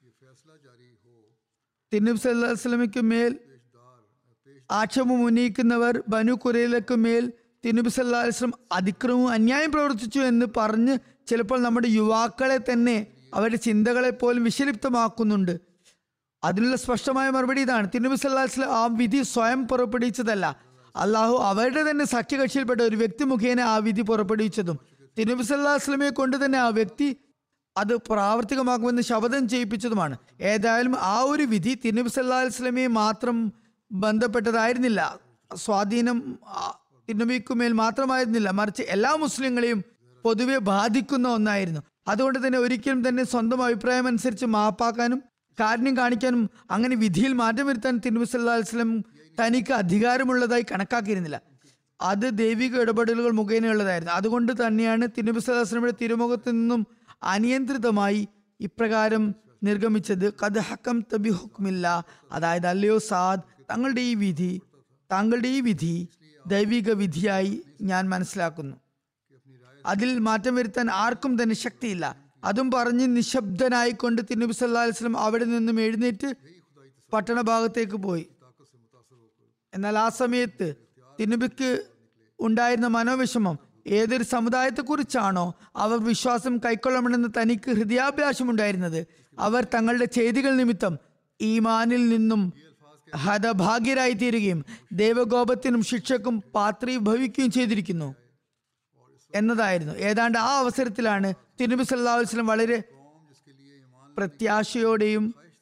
[SPEAKER 2] തിരുനബി സല്ലല്ലാഹു അലൈഹി വസല്ലമയ്ക്ക് മേൽ ആക്ഷേപം ഉന്നയിക്കുന്നവർ ബനു ഖുറൈളയ്ക്ക് മേൽ തിരുനബി സല്ലല്ലാഹു അലൈഹി വസല്ലം അതിക്രമവും അന്യായം പ്രവർത്തിച്ചു എന്ന് പറഞ്ഞ് ചിലപ്പോൾ നമ്മുടെ യുവാക്കളെ തന്നെ അവരുടെ ചിന്തകളെ പോലും വിഷലിപ്തമാക്കുന്നുണ്ട്. അതിനുള്ള സ്പഷ്ടമായ മറുപടി ഇതാണ്: തിരുനബി സല്ലല്ലാഹു അലൈഹി വസല്ലം ആ വിധി സ്വയം പുറപ്പെടുവിച്ചതല്ല, അള്ളാഹു അവരുടെ തന്നെ സഖ്യകക്ഷിയിൽപ്പെട്ട ഒരു വ്യക്തി മുഖേന ആ വിധി പുറപ്പെടുവിച്ചതും തിരുനബി സല്ലല്ലാഹു അലൈഹി വസല്ലമയെ കൊണ്ട് തന്നെ ആ വ്യക്തി അത് പ്രാവർത്തികമാക്കുമെന്ന് ശപഥം ചെയ്യിപ്പിച്ചതുമാണ്. ഏതായാലും ആ ഒരു വിധി തിരുനബി സല്ലല്ലാഹു അലൈഹി വസല്ലമയെ മാത്രം ബന്ധപ്പെട്ടതായിരുന്നില്ല, സ്വാധീനം തിരുനബിക്കുമേൽ മാത്രമായിരുന്നില്ല, മറിച്ച് എല്ലാ മുസ്ലിങ്ങളെയും പൊതുവെ ബാധിക്കുന്ന ഒന്നായിരുന്നു. അതുകൊണ്ട് തന്നെ ഒരിക്കലും തന്നെ സ്വന്തം അഭിപ്രായം അനുസരിച്ച് മാപ്പാക്കാനും കാരുണ്യം കാണിക്കാനും അങ്ങനെ വിധിയിൽ മാറ്റം വരുത്താൻ തിരുനബി സല്ലല്ലാഹു അലൈഹി വസല്ലം തനിക്ക് അധികാരമുള്ളതായി കണക്കാക്കിയിരുന്നില്ല. അത് ദൈവിക ഇടപെടലുകൾ മുഖേനയുള്ളതായിരുന്നു. അതുകൊണ്ട് തന്നെയാണ് തിരുനബി സല്ലല്ലാഹു അലൈഹി വസല്ലമയുടെ തിരുമുഖത്തു നിന്നും അനിയന്ത്രിതമായി ഇപ്രകാരം നിർഗമിച്ചത്, ഖദ് ഹക്കംത ബിഹുക്മില്ലാ, അതായത് അല്ലയോ സാദ്, താങ്കളുടെ ഈ വിധി ദൈവിക വിധിയായി ഞാൻ മനസ്സിലാക്കുന്നു. അതിൽ മാറ്റം വരുത്താൻ ആർക്കും തന്നെ ശക്തിയില്ല. അതും പറഞ്ഞ് നിശബ്ദനായിക്കൊണ്ട് തിരുനബി സല്ലല്ലാഹു അലൈഹി വസല്ലം അവിടെ നിന്നും എഴുന്നേറ്റ് പട്ടണഭാഗത്തേക്ക് പോയി. എന്നാൽ ആ സമയത്ത് തിരുനബിക്ക് ഉണ്ടായിരുന്ന മനോവിഷമം ഏതൊരു സമുദായത്തെക്കുറിച്ചാണോ അവർ വിശ്വാസം കൈക്കൊള്ളണമെന്ന് തനിക്ക് ഹൃദയാഭിലാഷമുണ്ടായിരുന്നത്, അവർ തങ്ങളുടെ ചെയ്തികൾ നിമിത്തം ഈമാനിൽ നിന്നും ഹതഭാഗ്യരായി തീരുകയും ദൈവകോപത്തിനും ശിക്ഷക്കും പാത്രീഭവിക്കുകയും ചെയ്തിരിക്കുന്നു എന്നതായിരുന്നു. ഏതാണ്ട് ആ അവസരത്തിലാണ് തിരുനബി സല്ലല്ലാഹു അലൈഹി വസല്ലം വളരെ പ്രത്യാശയോടെയും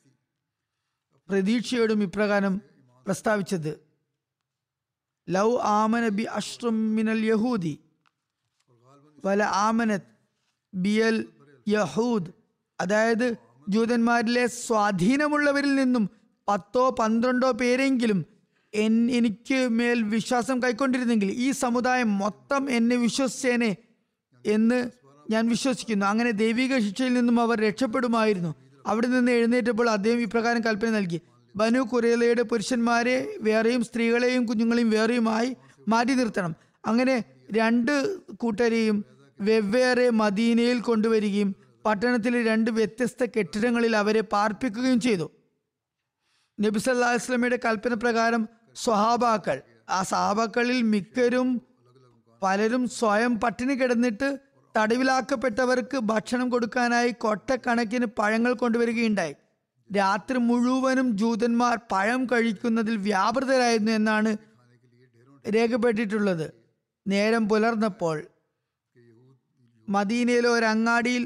[SPEAKER 2] പ്രതീക്ഷയോടും ഇപ്രകാരം പ്രസ്താവിച്ചത്, ലൗ ആമന ബി അഷ്റും മിനൽ യഹൂദി വല ആമനത് ബിയൽ യഹൂദ്, അതായത് ജൂതന്മാരിലെ സ്വാധീനമുള്ളവരിൽ നിന്നും 10-12 പേരെങ്കിലും എനിക്ക് മേൽ വിശ്വാസം കൈക്കൊണ്ടിരുന്നെങ്കിൽ ഈ സമുദായം മൊത്തം എന്നെ വിശ്വസിച്ചേനെ എന്ന് ഞാൻ വിശ്വസിക്കുന്നു. അങ്ങനെ ദൈവിക ശിക്ഷയിൽ നിന്നും അവർ രക്ഷപ്പെടുമായിരുന്നു. അവിടെ നിന്ന് എഴുന്നേറ്റപ്പോൾ അദ്ദേഹം ഇപ്രകാരം കൽപ്പന നൽകി, ബനു ഖുറൈളയുടെ പുരുഷന്മാരെ വേറെയും സ്ത്രീകളെയും കുഞ്ഞുങ്ങളെയും വേറെയുമായി മാറ്റി നിർത്തണം. അങ്ങനെ 2 കൂട്ടരെയും വെവ്വേറെ മദീനയിൽ കൊണ്ടുവരികയും പട്ടണത്തിലെ 2 വ്യത്യസ്ത കെട്ടിടങ്ങളിൽ അവരെ പാർപ്പിക്കുകയും ചെയ്തു. നബി സല്ലല്ലാഹു അലൈഹി വസല്ലമയുടെ കൽപ്പന പ്രകാരം സഹാബാക്കളിൽ പലരും സ്വയം പട്ടിണി കിടന്നിട്ട് തടവിലാക്കപ്പെട്ടവർക്ക് ഭക്ഷണം കൊടുക്കാനായി കൊട്ടക്കണക്കിന് പഴങ്ങൾ കൊണ്ടുവരികയുണ്ടായി. രാത്രി മുഴുവനും ജൂതന്മാർ പഴം കഴിക്കുന്നതിൽ വ്യാപൃതരായിരുന്നു എന്നാണ് രേഖപ്പെട്ടിട്ടുള്ളത്. നേരം പുലർന്നപ്പോൾ മദീനയിലെ ഒരു അങ്ങാടിയിൽ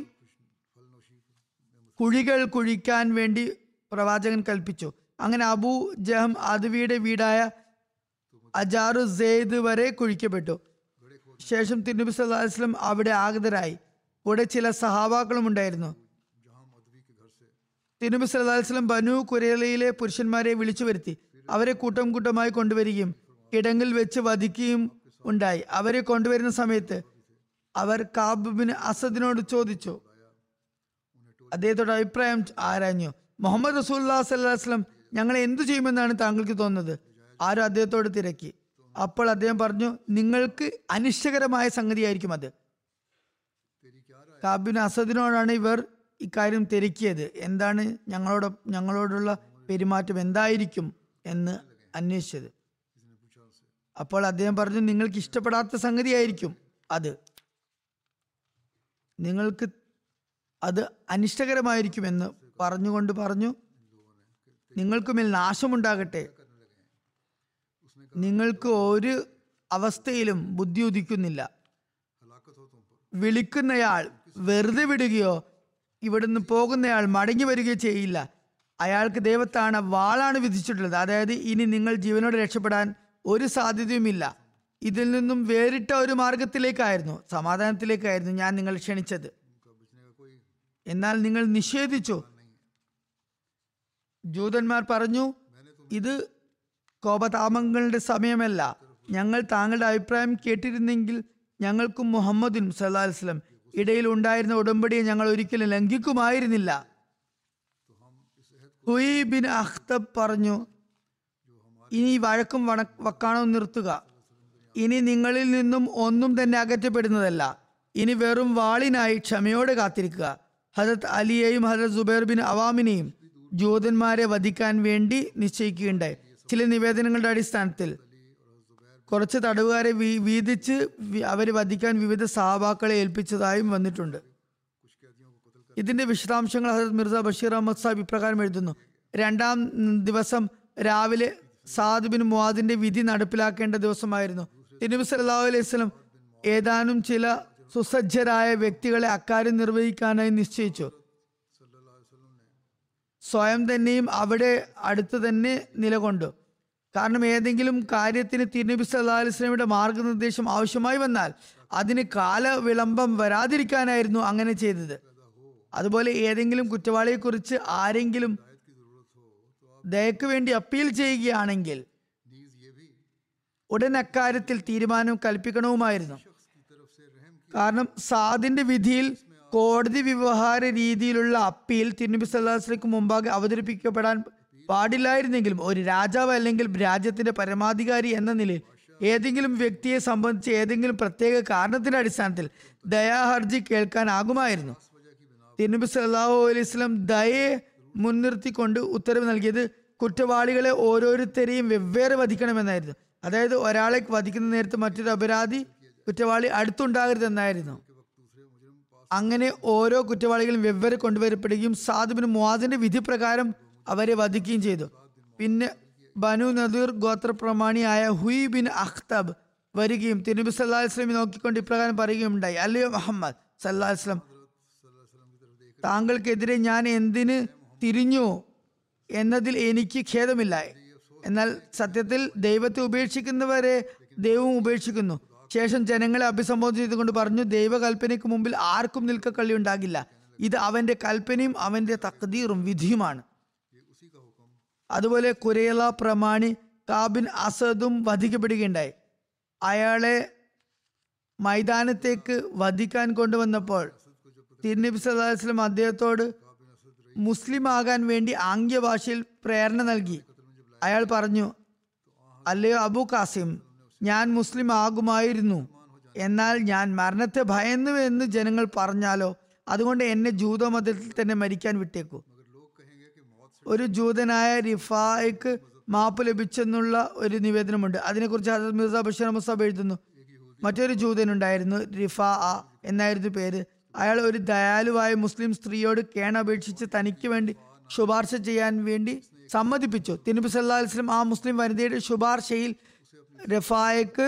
[SPEAKER 2] കുഴികൾ കുഴിക്കാൻ വേണ്ടി പ്രവാചകൻ കൽപ്പിച്ചു. അങ്ങനെ അബൂ ജഹം അദ്വിയുടെ വീടായ അജാറു സെയ്ദ് വരെ കുഴിക്കപ്പെട്ടു. ശേഷം തിരുനബി സല്ലല്ലാഹു അലൈഹി വസല്ലം അവിടെ ആഗതരായി. കൂടെ ചില സഹാബാക്കളും ഉണ്ടായിരുന്നു. തിരുനബി സല്ലല്ലാഹു അലൈഹി വസല്ലം ബനു ഖുറൈളയിലെ പുരുഷന്മാരെ വിളിച്ചു വരുത്തി അവരെ കൂട്ടം കൂട്ടമായി കൊണ്ടുവരികയും കിടങ്ങിൽ വെച്ച് വധിക്കുകയും ഉണ്ടായി. അവരെ കൊണ്ടുവരുന്ന സമയത്ത് അവർ കാബ് ബിൻ അസദിനോട് ചോദിച്ചു, അദ്ദേഹത്തോട് അഭിപ്രായം ആരാഞ്ഞു. മുഹമ്മദ് റസൂലുള്ളാഹി സ്വല്ലല്ലാഹു അലൈഹി വസല്ലം ഞങ്ങളെ എന്തു ചെയ്യുമെന്നാണ് താങ്കൾക്ക് തോന്നുന്നത്? ആരും അദ്ദേഹത്തോട് തിരക്കി. അപ്പോൾ അദ്ദേഹം പറഞ്ഞു, നിങ്ങൾക്ക് അനിഷ്ടകരമായ സംഗതിയായിരിക്കും അത്. കാബ് ബിൻ അസദിനോടാണ് ഇവർ ഇക്കാര്യം തിരക്കിയത്. എന്താണ് ഞങ്ങളോടുള്ള പെരുമാറ്റം എന്തായിരിക്കും എന്ന് അന്വേഷിച്ചത്. അപ്പോൾ അദ്ദേഹം പറഞ്ഞു, നിങ്ങൾക്ക് ഇഷ്ടപ്പെടാത്ത സംഗതിയായിരിക്കും അത്, നിങ്ങൾക്ക് അത് അനിഷ്ടകരമായിരിക്കുമെന്ന് പറഞ്ഞുകൊണ്ട് പറഞ്ഞു, നിങ്ങൾക്കുമേൽ നാശമുണ്ടാകട്ടെ, നിങ്ങൾക്ക് ഒരു അവസ്ഥയിലും ബുദ്ധി ഉദിക്കുന്നില്ല. വിളിക്കുന്നയാൾ വെറുതെ വിടുകയോ ഇവിടുന്ന് പോകുന്നയാൾ മടങ്ങി വരികയോ ചെയ്യില്ല. അയാൾക്ക് ദൈവത്താണ് വാളാണ് വിധിച്ചിട്ടുള്ളത്. അതായത് ഇനി നിങ്ങൾ ജീവനോടെ രക്ഷപ്പെടാൻ ഒരു സാധ്യതയുമില്ല. ഇതിൽ നിന്നും വേറിട്ട ഒരു മാർഗത്തിലേക്കായിരുന്നു, സമാധാനത്തിലേക്കായിരുന്നു ഞാൻ നിങ്ങൾ ക്ഷണിച്ചത്. എന്നാൽ നിങ്ങൾ നിഷേധിച്ചു. ജൂതന്മാർ പറഞ്ഞു, ഇത് കോപതാപങ്ങളുടെ സമയമല്ല. ഞങ്ങൾ താങ്കളുടെ അഭിപ്രായം കേട്ടിരുന്നെങ്കിൽ ഞങ്ങൾക്കും മുഹമ്മദിനും സല്ലല്ലാഹു അലൈഹി വസല്ലം ഇടയിൽ ഉണ്ടായിരുന്ന ഉടമ്പടിയെ ഞങ്ങൾ ഒരിക്കലും ലംഘിക്കുമായിരുന്നില്ല. ഹുയ് ബിൻ അഖ്തബ് പറഞ്ഞു, ഇനി വഴക്കും വക്കാണവും നിർത്തുക. ഇനി നിങ്ങളിൽ നിന്നും ഒന്നും തന്നെ അകറ്റപ്പെടുന്നതല്ല. ഇനി വെറും വാളിനായി ക്ഷമയോടെ കാത്തിരിക്കുക. ഹദരത്ത് അലിയെയും ഹദരത്ത് സുബൈർ ബിൻ അവാമിനെയും ജൂതന്മാരെ വധിക്കാൻ വേണ്ടി നിശ്ചയിക്കുകയുണ്ടായി. ചില നിവേദനങ്ങളുടെ അടിസ്ഥാനത്തിൽ കുറച്ച് തടവുകാരെ വീതിച്ച് അവരെ വധിക്കാൻ വിവിധ സഹാബാക്കളെ ഏൽപ്പിച്ചതായും വന്നിട്ടുണ്ട്. ഇതിന്റെ വിശദാംശങ്ങൾ ഹദരത്ത് മിർസ ബഷീർ അഹമ്മദ് സാഹിബ് ഇപ്രകാരം എഴുതുന്നു. 2-ാം ദിവസം രാവിലെ സാദ് ബിൻ മുആദിന്റെ വിധി നടപ്പിലാക്കേണ്ട ദിവസമായിരുന്നു. തിരുനബി സല്ലല്ലാഹു അലൈഹി വസല്ലം ഏതാനും ചില സുസജ്ജരായ വ്യക്തികളെ അക്കാര്യം നിർവഹിക്കാനായി നിശ്ചയിച്ചു. സ്വയം തന്നെയും അവിടെ അടുത്ത് തന്നെ നിലകൊണ്ടു. കാരണം ഏതെങ്കിലും കാര്യത്തിന് തിരുനബി സല്ലല്ലാഹു അലൈഹി വസല്ലമയുടെ മാർഗനിർദ്ദേശം ആവശ്യമായി വന്നാൽ അതിന് കാലവിളംബം വരാതിരിക്കാനായിരുന്നു അങ്ങനെ ചെയ്തത്. അതുപോലെ ഏതെങ്കിലും കുറ്റവാളിയെക്കുറിച്ച് ആരെങ്കിലും ദയക്ക് വേണ്ടി അപ്പീൽ ചെയ്യുകയാണെങ്കിൽ ഉടൻ അക്കാര്യത്തിൽ തീരുമാനം കൽപ്പിക്കണവുമായിരുന്നു. കാരണം സാദിന്റെ വിധിയിൽ കോടതി വ്യവഹാര രീതിയിലുള്ള അപ്പീൽ തിരുനബി സല്ലല്ലാഹു അലൈഹി വസല്ലമയ്ക്ക് മുമ്പാകെ അവതരിപ്പിക്കപ്പെടാൻ പാടില്ലായിരുന്നെങ്കിലും ഒരു രാജാവ് അല്ലെങ്കിൽ രാജ്യത്തിന്റെ പരമാധികാരി എന്ന നിലയിൽ ഏതെങ്കിലും വ്യക്തിയെ സംബന്ധിച്ച് ഏതെങ്കിലും പ്രത്യേക കാരണത്തിന്റെ അടിസ്ഥാനത്തിൽ ദയാഹർജി കേൾക്കാനാകുമായിരുന്നു. തിരുനബി സല്ലല്ലാഹു അലൈഹി വസല്ലം ദയയെ മുൻനിർത്തിക്കൊണ്ട് ഉത്തരവ് നൽകിയത് കുറ്റവാളികളെ ഓരോരുത്തരെയും വെവ്വേറെ വധിക്കണമെന്നായിരുന്നു. അതായത് ഒരാളെ വധിക്കുന്ന നേരത്ത് മറ്റൊരു അപരാധി കുറ്റവാളി അടുത്തുണ്ടാകരുതെന്നായിരുന്നു. അങ്ങനെ ഓരോ കുറ്റവാളികളും വെവ്വേറെ കൊണ്ടുവരപ്പെടുകയും സാദ് ബിൻ മുആദിന്റെ വിധി പ്രകാരം അവരെ വധിക്കുകയും ചെയ്തു. പിന്നെ ബനു നദീർ ഗോത്രപ്രമാണിയായ ഹുയ് ബിൻ അഖ്തബ് വരികയും തിരുനബി സല്ലല്ലാഹു അലൈഹി വസല്ലമയെ നോക്കിക്കൊണ്ട് ഇപ്രകാരം പറയുകയുണ്ടായി: അല്ലയോ മുഹമ്മദ് സല്ലല്ലാഹു അലൈഹി വസല്ലം, താങ്കൾക്കെതിരെ ഞാൻ എന്തിന് തിരിഞ്ഞു എന്നതിൽ എനിക്ക് ഖേദമില്ല. എന്നാൽ സത്യത്തിൽ ദൈവത്തെ ഉപേക്ഷിക്കുന്നവരെ ദൈവം ഉപേക്ഷിക്കുന്നു. ശേഷം ജനങ്ങളെ അഭിസംബോധന ചെയ്തുകൊണ്ട് പറഞ്ഞു: ദൈവകൽപ്പനയ്ക്ക് മുമ്പിൽ ആർക്കും നിൽക്കക്കള്ളി ഉണ്ടാകില്ല. ഇത് അവന്റെ കൽപ്പനയും അവന്റെ തഖ്ദീറും വിധിയുമാണ്. അതുപോലെ കുരേല പ്രമാണി കാബിൻ അസദും വധിക്കപ്പെടുകയുണ്ടായി. അയാളെ മൈതാനത്തേക്ക് വധിക്കാൻ കൊണ്ടുവന്നപ്പോൾ തിരുനബി സല്ലല്ലാഹു അലൈഹി വസല്ലം അദ്ദേഹത്തോട് മുസ്ലിം ആകാൻ വേണ്ടി ആംഗ്യഭാഷയിൽ പ്രേരണ നൽകി. അയാൾ പറഞ്ഞു: അല്ലയോ അബു കാസിം, ഞാൻ മുസ്ലിം ആകുമായിരുന്നു, എന്നാൽ ഞാൻ മരണത്തെ ഭയന്നു എന്ന് ജനങ്ങൾ പറഞ്ഞാലോ, അതുകൊണ്ട് എന്നെ ജൂതമതത്തിൽ തന്നെ മരിക്കാൻ വിട്ടേക്കൂ. ഒരു ജൂതനായ റിഫായ്ക്ക് മാപ്പ് ലഭിച്ചെന്നുള്ള ഒരു നിവേദനമുണ്ട്. അതിനെക്കുറിച്ച് ഹദരത്ത് മിർസ ബഷീർ മുസാബ് എഴുതുന്നു: മറ്റൊരു ജൂതനുണ്ടായിരുന്നു, റിഫാ എന്നായിരുന്നു പേര്. അയാൾ ഒരു ദയാലുവായ മുസ്ലിം സ്ത്രീയോട് കേണപേക്ഷിച്ച് തനിക്ക് വേണ്ടി ശുപാർശ ചെയ്യാൻ വേണ്ടി സമ്മതിപ്പിച്ചു. തിരുനബി സല്ലല്ലാഹു അലൈഹി വസല്ലം ആ മുസ്ലിം വനിതയുടെ ശുപാർശയിൽ റിഫായക്ക്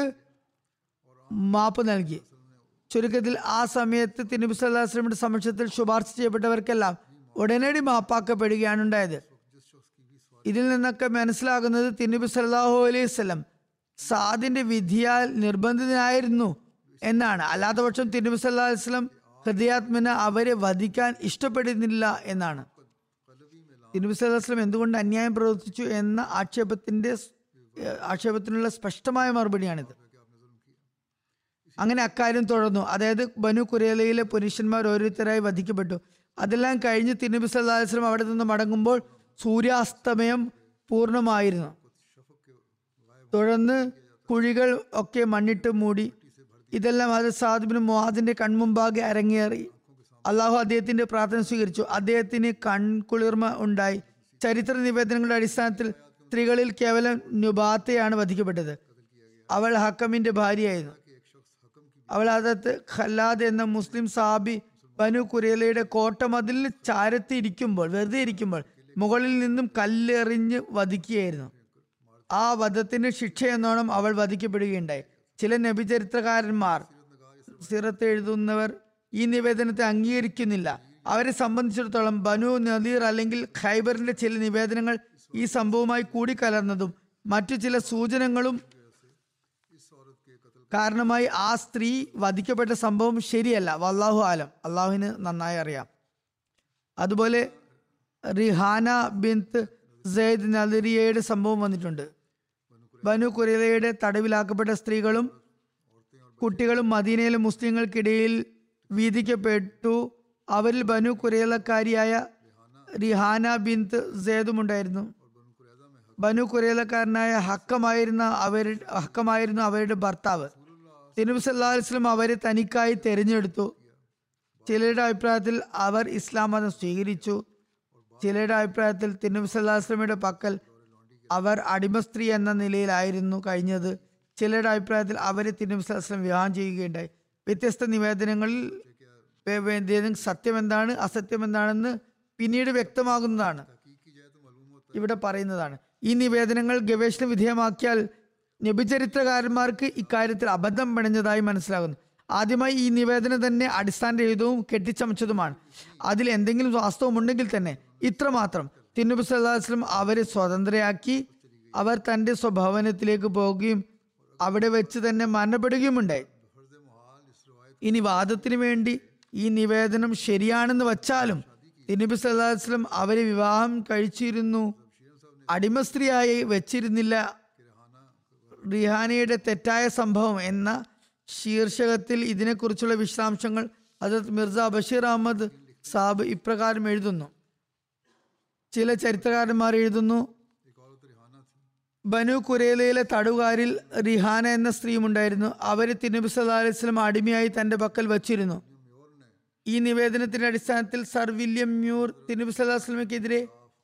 [SPEAKER 2] മാപ്പ് നൽകി. ചുരുക്കത്തിൽ ആ സമയത്ത് തിരുനബി സല്ലല്ലാഹു അലൈഹി വസല്ലമയുടെ സമക്ഷത്തിൽ ശുപാർശ ചെയ്യപ്പെട്ടവർക്കെല്ലാം ഉടനടി മാപ്പാക്കപ്പെടുകയാണ് ഉണ്ടായത്. ഇതിൽ നിന്നൊക്കെ മനസ്സിലാകുന്നത് തിരുനബി സല്ലല്ലാഹു അലൈഹി വസല്ലം സാദിന്റെ വിധിയാൽ നിർബന്ധിതനായിരുന്നു എന്നാണ്. അല്ലാത്ത പക്ഷം തിരുനബി സല്ലല്ലാഹു അലൈഹി വസല്ലം ഹൃദയാത്മന അവരെ വധിക്കാൻ ഇഷ്ടപ്പെടുന്നില്ല എന്നാണ്. തിരുനബി സല്ലല്ലാഹു അലൈഹി വസല്ലം എന്തുകൊണ്ട് അന്യായം പ്രവർത്തിച്ചു എന്ന ആക്ഷേപത്തിനുള്ള സ്പഷ്ടമായ മറുപടിയാണിത്. അങ്ങനെ അക്കാര്യം തുടർന്നു. അതായത് ബനു കുറേലയിലെ പുരുഷന്മാർ ഓരോരുത്തരായി വധിക്കപ്പെട്ടു. അതെല്ലാം കഴിഞ്ഞ് തിരുനബി സല്ലല്ലാഹു അലൈഹി വസല്ലം അവിടെ നിന്ന് മടങ്ങുമ്പോൾ സൂര്യാസ്തമയം പൂർണ്ണമായിരുന്നു. തുടർന്ന് കുഴികൾ ഒക്കെ മണ്ണിട്ട് മൂടി. ഇതെല്ലാം അത് സാദ് ബിൻ മുആദിന്റെ കൺമുമ്പാകെ അരങ്ങേറി. അള്ളാഹു അദ്ദേഹത്തിന്റെ പ്രാർത്ഥന സ്വീകരിച്ചു. അദ്ദേഹത്തിന് കൺകുളിർമ ഉണ്ടായി. ചരിത്ര നിവേദനങ്ങളുടെ അടിസ്ഥാനത്തിൽ സ്ത്രീകളിൽ കേവലം നുബാത്തയാണ് വധിക്കപ്പെട്ടത്. അവൾ ഹക്കമിന്റെ ഭാര്യയായിരുന്നു. അവൾ ഹദരത്ത് ഖല്ലാദ് എന്ന മുസ്ലിം സാബി ബനു കുറേലയുടെ കോട്ടമതിലിന് ചാരത്തി ഇരിക്കുമ്പോൾ, വെറുതെ ഇരിക്കുമ്പോൾ മുകളിൽ നിന്നും കല്ലെറിഞ്ഞ് വധിക്കുകയായിരുന്നു. ആ വധത്തിന് ശിക്ഷയെന്നോണം അവൾ വധിക്കപ്പെടുകയുണ്ടായി. ചില നബിചരിത്രകാരന്മാർ, സിറത്ത് എഴുതുന്നവർ ഈ നിവേദനത്തെ അംഗീകരിക്കുന്നില്ല. അവരെ സംബന്ധിച്ചിടത്തോളം ബനു നദീർ അല്ലെങ്കിൽ ഖൈബറിന്റെ ചില നിവേദനങ്ങൾ ഈ സംഭവവുമായി കൂടിക്കലർന്നതും മറ്റു ചില സൂചനകളും കാരണമായി ആ സ്ത്രീ വധിക്കപ്പെട്ട സംഭവം ശരിയല്ല. വല്ലാഹു ആലം, അള്ളാഹുവിന് നന്നായി അറിയാം. അതുപോലെ റിഹാന ബിൻത്ത് സെയ്ദ് നദരിയയുടെ സംഭവം വന്നിട്ടുണ്ട്. ബനു കുറേലയുടെ തടവിലാക്കപ്പെട്ട സ്ത്രീകളും കുട്ടികളും മദീനയിലെ മുസ്ലിങ്ങൾക്കിടയിൽ വീതിക്കപ്പെട്ടു. അവരിൽ ബനു കുറേലക്കാരിയായ റിഹാന ബിൻത്ത് സെയ്ദും ഉണ്ടായിരുന്നു. ബനു കുറേലക്കാരനായ ഹക്കമായിരുന്നു അവരുടെ ഭർത്താവ്. തിരുനബി സല്ലല്ലാഹു അലൈഹി വസല്ലം അവരെ തനിക്കായി തെരഞ്ഞെടുത്തു. ചിലരുടെ അഭിപ്രായത്തിൽ അവർ ഇസ്ലാം മതം സ്വീകരിച്ചു. ചിലരുടെ അഭിപ്രായത്തിൽ തിരുനബി സല്ലല്ലാഹു അലൈഹി വസല്ലമയുടെ പക്കൽ അവർ അടിമ സ്ത്രീ എന്ന നിലയിലായിരുന്നു കഴിഞ്ഞത്. ചിലരുടെ അഭിപ്രായത്തിൽ അവരെ തിരുനബി സല്ലല്ലാഹു അലൈഹി വസല്ലം വിവാഹം ചെയ്യുകയുണ്ടായി. വ്യത്യസ്ത നിവേദനങ്ങളിൽ സത്യം എന്താണ് അസത്യം എന്താണെന്ന് പിന്നീട് വ്യക്തമാകുന്നതാണ്, ഇവിടെ പറയുന്നതാണ്. ഈ നിവേദനങ്ങൾ ഗവേഷണ വിധേയമാക്കിയാൽ നബിചരിത്രകാരന്മാർക്ക് ഇക്കാര്യത്തിൽ അബദ്ധം പിണഞ്ഞതായി മനസ്സിലാകുന്നു. ആദ്യമായി ഈ നിവേദനം തന്നെ അടിസ്ഥാനരഹിതവും കെട്ടിച്ചമച്ചതുമാണ്. അതിൽ എന്തെങ്കിലും വാസ്തവം ഉണ്ടെങ്കിൽ തന്നെ ഇത്രമാത്രം: തിരുനബി സല്ലല്ലാഹു അലൈഹി വസല്ലം അവരെ സ്വതന്ത്രയാക്കി. അവർ തന്റെ സ്വഭവനത്തിലേക്ക് പോകുകയും അവിടെ വെച്ച് തന്നെ മരണപ്പെടുകയുമുണ്ടായി. ഇനി വാദത്തിന് വേണ്ടി ഈ നിവേദനം ശരിയാണെന്ന് വച്ചാലും തിരുനബി സല്ലല്ലാഹു അലൈഹി വസല്ലം അവരെ വിവാഹം കഴിച്ചിരുന്നു, അടിമ സ്ത്രീയായി വെച്ചിരുന്നില്ല. റിഹാനയുടെ തെറ്റായ സംഭവം എന്ന ശീർഷകത്തിൽ ഇതിനെക്കുറിച്ചുള്ള വിശദാംശങ്ങൾ ഹസരത്ത് മിർസ ബഷീർ അഹമ്മദ് സാബ് ഇപ്രകാരം എഴുതുന്നു. ചില ചരിത്രകാരന്മാർ എഴുതുന്നു, ബനു കുറേലയിലെ തടവുകാരിൽ റിഹാന എന്ന സ്ത്രീയും ഉണ്ടായിരുന്നു. അവര് തിരുനബി സല്ലല്ലാഹു അലൈഹി വസല്ലം അടിമയായി തന്റെ പക്കൽ വച്ചിരുന്നു. ഈ നിവേദനത്തിന്റെ അടിസ്ഥാനത്തിൽ സർ വില്യം മ്യൂർ തിരുനബി സല്ലല്ലാഹു അലൈഹി വസല്ലമയ്ക്കെതിരെ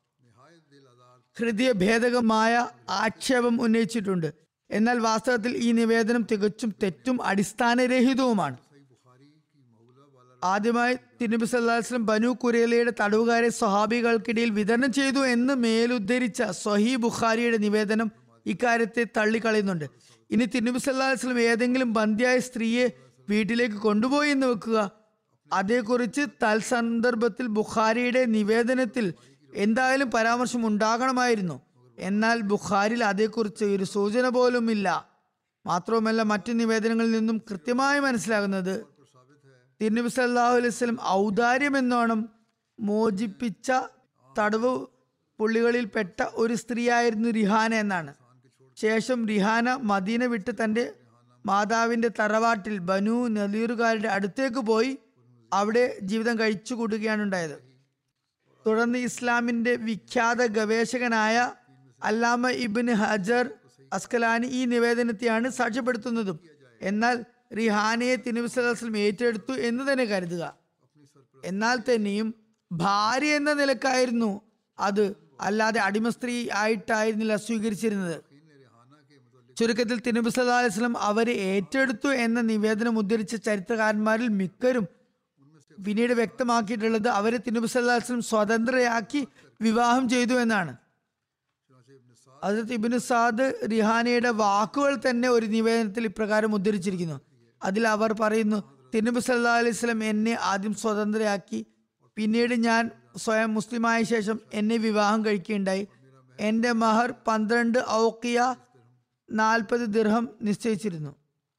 [SPEAKER 2] ഹൃദയഭേദകമായ ആക്ഷേപം ഉന്നയിച്ചിട്ടുണ്ട്. എന്നാൽ വാസ്തവത്തിൽ ഈ നിവേദനം തികച്ചും തെറ്റും അടിസ്ഥാനരഹിതവുമാണ്. ആദ്യമായി തിരുനബി സല്ലല്ലാഹു അലൈഹി വസല്ലം ബനു കുറേലയുടെ തടവുകാരെ സ്വഹാബികൾക്കിടയിൽ വിതരണം ചെയ്തു എന്ന് മേലുദ്ധരിച്ച സ്വഹീഹ് ബുഖാരിയുടെ നിവേദനം ഇക്കാര്യത്തെ തള്ളിക്കളയുന്നുണ്ട്. ഇനി തിരുനബി സല്ലല്ലാഹു അലൈഹി വസല്ലം ഏതെങ്കിലും ബന്ധിയായ സ്ത്രീയെ വീട്ടിലേക്ക് കൊണ്ടുപോയി എന്ന് വെക്കുക. അതേക്കുറിച്ച് തൽസന്ദർഭത്തിൽ ബുഖാരിയുടെ നിവേദനത്തിൽ എന്തായാലും പരാമർശം ഉണ്ടാകണമായിരുന്നു. എന്നാൽ ബുഖാരിൽ അതേക്കുറിച്ച് ഒരു സൂചന പോലും ഇല്ല. മാത്രവുമല്ല, മറ്റു നിവേദനങ്ങളിൽ നിന്നും കൃത്യമായി മനസ്സിലാകുന്നത് തിരുനബി സല്ലല്ലാഹു അലൈഹി വസല്ലം ഔദാര്യം എന്നോണം മോചിപ്പിച്ച തടവ് പുള്ളികളിൽപ്പെട്ട ഒരു സ്ത്രീയായിരുന്നു റിഹാന എന്നാണ്. ശേഷം റിഹാന മദീന വിട്ട് തൻ്റെ മാതാവിൻ്റെ തറവാട്ടിൽ ബനു നദീറുകാരുടെ അടുത്തേക്ക് പോയി അവിടെ ജീവിതം കഴിച്ചു കൂട്ടുകയാണ് ഉണ്ടായത്. തുടർന്ന് ഇസ്ലാമിൻ്റെ വിഖ്യാത ഗവേഷകനായ അല്ലാമ ഇബ്നു ഹജർ അസ്കലാനി ഈ നിവേദനത്തെയാണ് സാക്ഷ്യപ്പെടുത്തുന്നതും. എന്നാൽ റിഹാനയെ തിരുനബി സല്ലല്ലാഹു അലൈഹി വസല്ലം ഏറ്റെടുത്തു എന്ന് തന്നെ കരുതുക. എന്നാൽ തന്നെയും ഭാര്യ എന്ന നിലക്കായിരുന്നു അത്, അല്ലാതെ അടിമ സ്ത്രീ ആയിട്ടായിരുന്നില്ല സ്വീകരിച്ചിരുന്നത്. ചുരുക്കത്തിൽ തിരുനബി സല്ലല്ലാഹു അലൈഹി വസല്ലം അവരെ ഏറ്റെടുത്തു എന്ന നിവേദനം ഉദ്ധരിച്ച ചരിത്രകാരന്മാരിൽ മിക്കരും പിന്നീട് വ്യക്തമാക്കിയിട്ടുള്ളത് അവരെ തിരുനബി സല്ലല്ലാഹു അലൈഹി വസല്ലം സ്വതന്ത്രയാക്കി വിവാഹം ചെയ്തു എന്നാണ്. ഹസ്രത്ത് ഇബ്നു സാദ് റിഹാനയുടെ വാക്കുകൾ തന്നെ ഒരു നിവേദനത്തിൽ ഇപ്രകാരം ഉദ്ധരിച്ചിരിക്കുന്നു. അതിൽ അവർ പറയുന്നു, തിരുനബി സല്ലല്ലാഹു അലൈഹി വസല്ലം എന്നെ ആദ്യം സ്വതന്ത്രയാക്കി, പിന്നീട് ഞാൻ സ്വയം മുസ്ലിമായ ശേഷം എന്നെ വിവാഹം കഴിക്കുകയുണ്ടായി. എൻ്റെ മഹർ 12 ഔക്കിയ 40 ദിർഹം നിശ്ചയിച്ചിരുന്നു.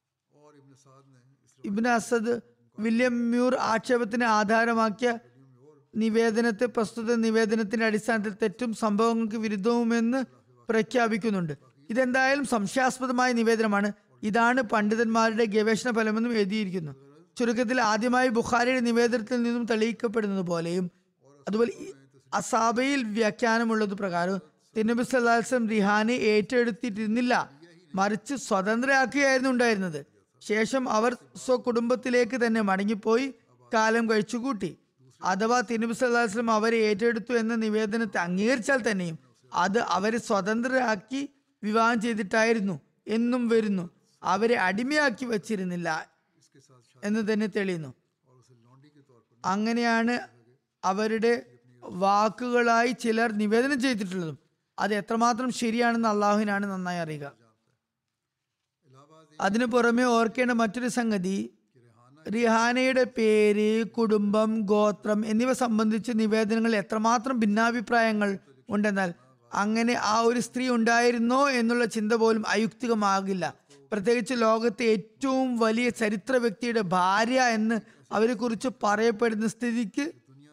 [SPEAKER 2] ഇബ്നു അസദ് വില്യം മ്യൂർ ആക്ഷേപത്തിന് ആധാരമാക്കിയ നിവേദനത്തെ പ്രസ്തുത നിവേദനത്തിന്റെ അടിസ്ഥാനത്തിൽ തെറ്റും സംഭവങ്ങൾക്ക് വിരുദ്ധവുമെന്ന് പ്രഖ്യാപിക്കുന്നുണ്ട്. ഇതെന്തായാലും സംശയാസ്പദമായ നിവേദനമാണ്. ഇതാണ് പണ്ഡിതന്മാരുടെ ഗവേഷണ ഫലമെന്നും എഴുതിയിരിക്കുന്നു. ചുരുക്കത്തിൽ ആദ്യമായി ബുഖാരിയുടെ നിവേദനത്തിൽ നിന്നും തെളിയിക്കപ്പെടുന്നത് പോലെയും അതുപോലെ അസാബയിൽ വ്യാഖ്യാനമുള്ളത് പ്രകാരം തിരുനബി സല്ലല്ലാഹു അലൈഹി വസല്ലം റിഹാനെ ഏറ്റെടുത്തിരുന്നില്ല, മറിച്ച് സ്വതന്ത്രയാക്കുകയായിരുന്നു ഉണ്ടായിരുന്നത്. ശേഷം അവർ സ്വകുടുംബത്തിലേക്ക് തന്നെ മടങ്ങിപ്പോയി കാലം കഴിച്ചുകൂട്ടി. അഥവാ തിരുനബി സല്ലല്ലാഹു അലൈഹി വസല്ലം അവരെ ഏറ്റെടുത്തു എന്ന നിവേദനത്തെ അംഗീകരിച്ചാൽ തന്നെയും അത് അവരെ സ്വതന്ത്രരാക്കി വിവാഹം ചെയ്തിട്ടായിരുന്നു എന്നും വരുന്നു. അവരെ അടിമയാക്കി വച്ചിരുന്നില്ല എന്ന് തന്നെ തെളിയുന്നു. അങ്ങനെയാണ് അവരുടെ വാക്കുകളായി ചിലർ നിവേദനം ചെയ്തിട്ടുള്ളതും. അത് എത്രമാത്രം ശരിയാണെന്ന് അള്ളാഹുവിനാണ് നന്നായി അറിയുക. അതിനു പുറമെ ഓർക്കേണ്ട മറ്റൊരു സംഗതി, റിഹാനയുടെ പേര്, കുടുംബം, ഗോത്രം എന്നിവ സംബന്ധിച്ച് നിവേദനങ്ങൾ എത്രമാത്രം ഭിന്നാഭിപ്രായങ്ങൾ ഉണ്ടെന്നാൽ അങ്ങനെ ആ ഒരു സ്ത്രീ ഉണ്ടായിരുന്നോ എന്നുള്ള ചിന്ത പോലും അയുക്തികമാകില്ല. പ്രത്യേകിച്ച് ലോകത്തെ ഏറ്റവും വലിയ ചരിത്ര വ്യക്തിയുടെ ഭാര്യ എന്ന് അവരെ കുറിച്ച് പറയപ്പെടുന്ന സ്ഥിതിക്ക്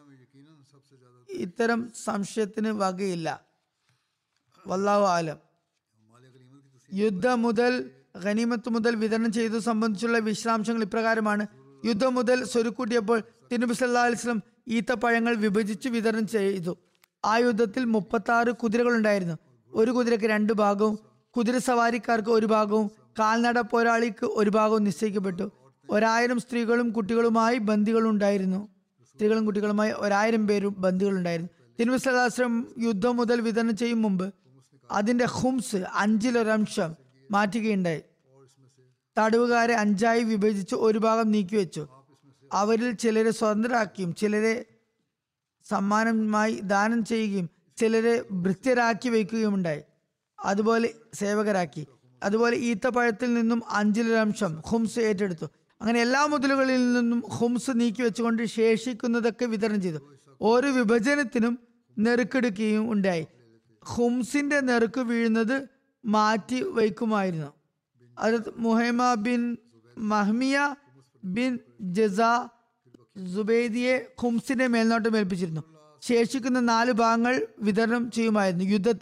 [SPEAKER 2] ഇത്തരം സംശയത്തിന് വകയില്ല. വല്ലാഹു ആലം. യുദ്ധം മുതൽ ഗനീമത്ത് മുതൽ വിതരണം ചെയ്തത് സംബന്ധിച്ചുള്ള വിശദാംശങ്ങൾ ഇപ്രകാരമാണ്. യുദ്ധം മുതൽ സ്വരുക്കൂട്ടിയപ്പോൾ തിരുനബി സല്ലല്ലാഹു അലൈഹി വസല്ലം ഈത്തപ്പഴങ്ങൾ വിഭജിച്ച് വിതരണം ചെയ്തു. ആ യുദ്ധത്തിൽ 36 കുതിരകൾ ഉണ്ടായിരുന്നു. ഒരു കുതിരക്ക് 2 ഭാഗവും കുതിര സവാരിക്കാർക്ക് 1 ഭാഗവും കാൽനട പോരാളിക്ക് 1 ഭാഗവും നിശ്ചയിക്കപ്പെട്ടു. 1000 സ്ത്രീകളും കുട്ടികളുമായി ബന്ദികളുണ്ടായിരുന്നു. സ്ത്രീകളും കുട്ടികളുമായി 1000 പേരും ബന്ദികളുണ്ടായിരുന്നു. തിരുനബി സല്ലല്ലാഹു അലൈഹി വസല്ലം യുദ്ധം മുതൽ വിതരണം ചെയ്യും മുമ്പ് അതിന്റെ ഹുംസ് 5-1 മാറ്റുകയുണ്ടായി. തടവുകാരെ 5ആയി വിഭജിച്ച് 1 ഭാഗം നീക്കിവെച്ചു. അവരിൽ ചിലരെ സ്വതന്ത്രരാക്കിയും ചിലരെ സമ്മാനമായി ദാനം ചെയ്യുകയും ചിലരെ ഭൃത്യരാക്കി വയ്ക്കുകയും ഉണ്ടായി. അതുപോലെ സേവകരാക്കി. അതുപോലെ ഈത്തപ്പഴത്തിൽ നിന്നും 5-1 ഹുംസ് ഏറ്റെടുത്തു. അങ്ങനെ എല്ലാ മുതലുകളിൽ നിന്നും ഹുംസ് നീക്കി വെച്ചുകൊണ്ട് ശേഷിക്കുന്നതൊക്കെ വിതരണം ചെയ്തു. ഓരോ വിഭജനത്തിനും നെറുക്കെടുക്കുകയും ഉണ്ടായി. ഹുംസിന്റെ നെറുക്ക് വീഴുന്നത് മാറ്റി വയ്ക്കുമായിരുന്നു. അത് മുഹൈമ ബിൻ മഹ്മിയ ബിൻ ജസ സുബൈദിയെ ഖുംസിന്റെ മേൽനോട്ടം ഏൽപ്പിച്ചിരുന്നു. ശേഷിക്കുന്ന 4 ഭാഗങ്ങൾ വിതരണം ചെയ്യുമായിരുന്നു. യുദ്ധത്തിൽ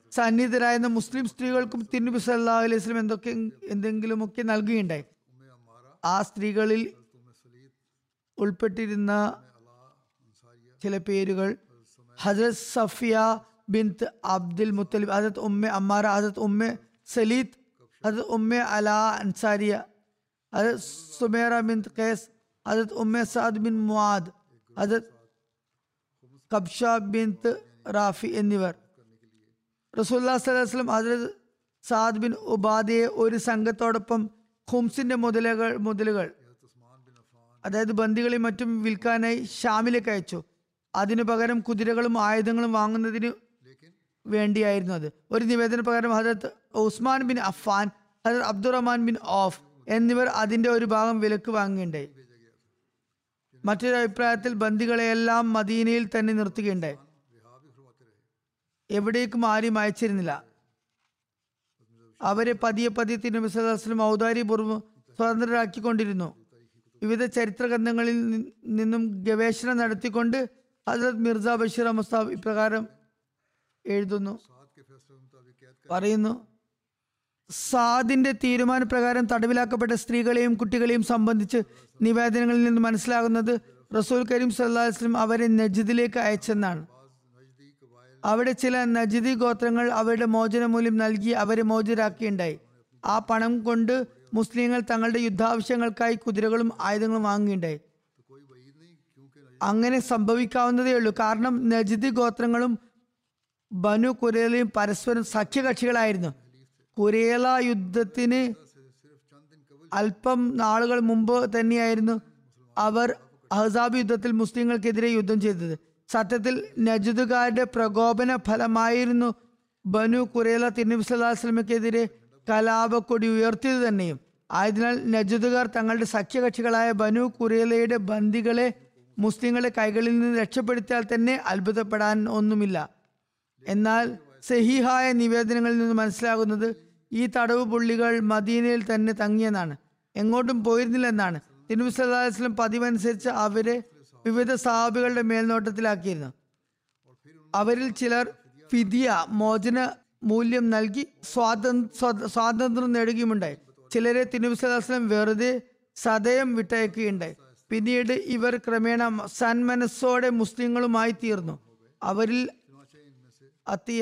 [SPEAKER 2] സന്നിധരായിരുന്ന മുസ്ലിം സ്ത്രീകൾക്കും തിരുനബി സല്ലല്ലാഹു അലൈഹി വസല്ലം എന്തെങ്കിലുമൊക്കെ നൽകുകയുണ്ടായി. ആ സ്ത്രീകളിൽ ഉൾപ്പെട്ടിരുന്ന ചില പേരുകൾ ഹസ്രത്ത് സഫിയ ബിൻത്ത് അബ്ദുൽ മുത്തലിബ്, ഹസ്രത്ത് ഉമ്മ അമ്മാറ, ഹസ്രത്ത് ഉമ്മ സലീത്ത്, ഹസ്രത്ത് ഉമ്മ അലാ അൻസാരിയ, ഹസ്രത്ത് സുമേറ ബിൻത്ത് ഖൈസ്, ഹസ്രത്ത് ഉമ്മ സഅദ് ബിൻ മുആദ്, ഹസ്രത്ത് കബ്ഷ ബിൻത്ത് റാഫി എന്നിവർ. റസൂലുള്ളാഹി സ്വല്ലല്ലാഹു അലൈഹി വസല്ലം ഹസ്രത്ത് സഅദ് ബിൻ ഉബാദയെ ഒരു സംഘത്തോടൊപ്പം ഖുംസിന്റെ മുതലുകൾ അതായത് ബന്ദികളെയും മറ്റും വിൽക്കാനായി ഷാമിലേക്ക് അയച്ചു. അതിനു പകരം കുതിരകളും ആയുധങ്ങളും വാങ്ങുന്നതിന് വേണ്ടിയായിരുന്നു അത്. ഒരു നിവേദന പ്രകാരം ഹജരത്ത് ഉസ്മാൻ ബിൻ അഫ്ഫാൻ, ഹജരത്ത് അബ്ദുറഹ്മാൻ ബിൻ ഔഫ് എന്നിവർ അതിന്റെ ഒരു ഭാഗം വിലക്ക് വാങ്ങുകയുണ്ടായി. മറ്റൊരു അഭിപ്രായത്തിൽ ബന്ദികളെയെല്ലാം മദീനയിൽ തന്നെ നിർത്തുകയുണ്ടായി. എവിടേക്കും ആരും അയച്ചിരുന്നില്ല. അവരെ പതിയെ പതിയെ തിരുനബി സല്ലല്ലാഹു അലൈഹി വസല്ലം ഔദാര്യപൂർവ്വം സ്വതന്ത്രരാക്കിക്കൊണ്ടിരുന്നു. വിവിധ ചരിത്ര ഗ്രന്ഥങ്ങളിൽ നിന്നും ഗവേഷണം നടത്തിക്കൊണ്ട് ഹസ്രത്ത് മിർസ ബഷീർ മുസ്താബ് ഇപ്രകാരം പറയുന്നു: സാദിന്റെ തീരുമാനപ്രകാരം തടവിലാക്കപ്പെട്ട സ്ത്രീകളെയും കുട്ടികളെയും സംബന്ധിച്ച് നിവേദനങ്ങളിൽ നിന്ന് മനസ്സിലാകുന്നത് റസൂൽ കരീം സല്ലല്ലാഹു അലൈഹി വസല്ലം അവരെ നജ്ദിലേക്ക് അയച്ചെന്നാണ്. അവിടെ ചില നജ്ദി ഗോത്രങ്ങൾ അവരുടെ മോചന മൂല്യം നൽകി അവരെ മോചിതരാക്കിയുണ്ടായി. ആ പണം കൊണ്ട് മുസ്ലിങ്ങൾ തങ്ങളുടെ യുദ്ധാവശ്യങ്ങൾക്കായി കുതിരകളും ആയുധങ്ങളും വാങ്ങുകയുണ്ടായി. അങ്ങനെ സംഭവിക്കാവുന്നതേ ഉള്ളൂ. കാരണം നജ്ദി ഗോത്രങ്ങളും ബനു കുറേലയും പരസ്പരം സഖ്യകക്ഷികളായിരുന്നു. കുറേല യുദ്ധത്തിന് അല്പം നാളുകൾ മുമ്പ് തന്നെയായിരുന്നു അവർ അഹ്സാബ് യുദ്ധത്തിൽ മുസ്ലിങ്ങൾക്കെതിരെ യുദ്ധം ചെയ്തത്. സത്യത്തിൽ നജ്ദുകാരുടെ പ്രകോപന ഫലമായിരുന്നു ബനു കുറേല തിരുനബി സല്ലല്ലാഹു അലൈഹി വസല്ലമയ്ക്കെതിരെ കലാപക്കൊടി ഉയർത്തിയത് തന്നെയും. ആയതിനാൽ നജ്ദുകാർ തങ്ങളുടെ സഖ്യകക്ഷികളായ ബനു കുറേലയുടെ ബന്ദികളെ മുസ്ലിങ്ങളുടെ കൈകളിൽ നിന്ന് രക്ഷപ്പെടുത്തിയാൽ തന്നെ അത്ഭുതപ്പെടാൻ ഒന്നുമില്ല. എന്നാൽ സഹീഹായ നിവേദനങ്ങളിൽ നിന്ന് മനസ്സിലാകുന്നത് ഈ തടവ് പുള്ളികൾ മദീനയിൽ തന്നെ തങ്ങിയെന്നാണ്, എങ്ങോട്ടും പോയിരുന്നില്ലെന്നാണ്. തിരുനബി സല്ലല്ലാഹു അലൈഹി വസല്ലം പതിവനുസരിച്ച് അവരെ വിവിധ സഹാബികളുടെ മേൽനോട്ടത്തിലാക്കിയിരുന്നു. അവരിൽ ചിലർ ഫിദിയ മോചന മൂല്യം നൽകി സ്വാതന്ത്ര്യം നേടുകയുമുണ്ടായി. ചിലരെ തിരുനബി സല്ലല്ലാഹു അലൈഹി വസല്ലം വെറുതെ സദയം വിട്ടയക്കുകയുണ്ടായി. പിന്നീട് ഇവർ ക്രമേണ സന്മനസ്സോടെ മുസ്ലിങ്ങളുമായി തീർന്നു. അവരിൽ Atiyya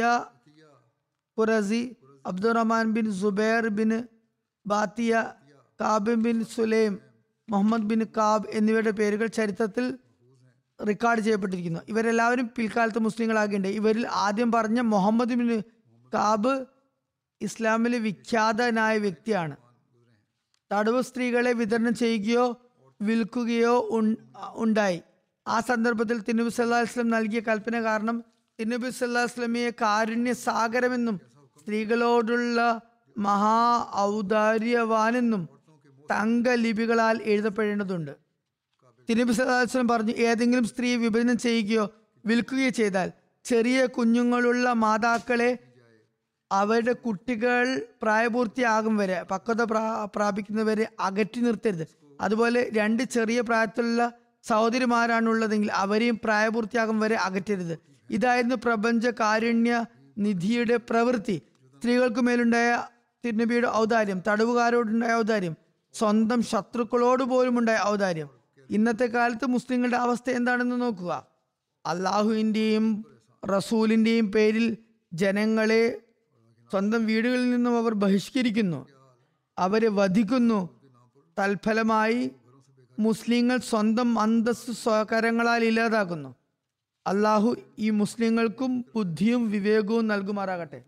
[SPEAKER 2] Qurazi, Abdurrahman bin Zubair bin Batiya, Kab bin Sulaim, Muhammad bin Kab എന്നിവരുടെ പേരുകൾ ചരിത്രത്തിൽ റെക്കോർഡ് ചെയ്യപ്പെട്ടിരിക്കുന്നു. ഇവരെല്ലാവരും പിൽക്കാലത്ത് മുസ്ലിങ്ങളാകേണ്ടത്. ഇവരിൽ ആദ്യം പറഞ്ഞ മുഹമ്മദ് ബിൻ കാബ് ഇസ്ലാമിലെ വിഖ്യാതനായ വ്യക്തിയാണ്. തടവ് സ്ത്രീകളെ വിതരണം ചെയ്യുകയോ വിൽക്കുകയോ ഉണ്ടായി. ആ സന്ദർഭത്തിൽ തിരുനബി സല്ലല്ലാഹു അലൈഹി വസല്ലം നൽകിയ കൽപ്പന കാരണം തിരുനബി സല്ലല്ലാഹു അലൈഹി വസല്ലമയെ കാരുണ്യ സാഗരമെന്നും സ്ത്രീകളോടുള്ള മഹാ ഔദാര്യവാനെന്നും തങ്ക ലിപികളാൽ എഴുതപ്പെടേണ്ടതുണ്ട്. തിരുനബി സല്ലല്ലാഹു അലൈഹി വസല്ലം പറഞ്ഞു: ഏതെങ്കിലും സ്ത്രീ വിഭജനം ചെയ്യുകയോ വിൽക്കുകയോ ചെയ്താൽ ചെറിയ കുഞ്ഞുങ്ങളുള്ള മാതാക്കളെ അവരുടെ കുട്ടികൾ പ്രായപൂർത്തിയാകും വരെ, പക്വത പ്രാപിക്കുന്നവരെ അകറ്റി നിർത്തരുത്. അതുപോലെ 2 ചെറിയ പ്രായത്തിലുള്ള സഹോദരിമാരാണുള്ളതെങ്കിൽ അവരെയും പ്രായപൂർത്തിയാകും വരെ അകറ്റരുത്. ഇതായിരുന്നു പ്രപഞ്ച കാരുണ്യ നിധിയുടെ പ്രവൃത്തി. സ്ത്രീകൾക്ക് മേലുണ്ടായ തിരുനബിയുടെ ഔദാര്യം, തടവുകാരോടുണ്ടായ ഔദാര്യം, സ്വന്തം ശത്രുക്കളോട് പോലും ഉണ്ടായ ഔദാര്യം. ഇന്നത്തെ കാലത്ത് മുസ്ലിങ്ങളുടെ അവസ്ഥ എന്താണെന്ന് നോക്കുക. അള്ളാഹുവിൻ്റെയും റസൂലിൻ്റെയും പേരിൽ ജനങ്ങളെ സ്വന്തം വീടുകളിൽ നിന്നും അവർ ബഹിഷ്കരിക്കുന്നു, അവരെ വധിക്കുന്നു. തൽഫലമായി മുസ്ലിങ്ങൾ സ്വന്തം അന്തസ്സ് സ്വകരങ്ങളാൽ ഇല്ലാതാക്കുന്നു. അള്ളാഹു ഈ മുസ്ലിങ്ങൾക്കും ബുദ്ധിയും വിവേകവും നൽകുമാറാകട്ടെ.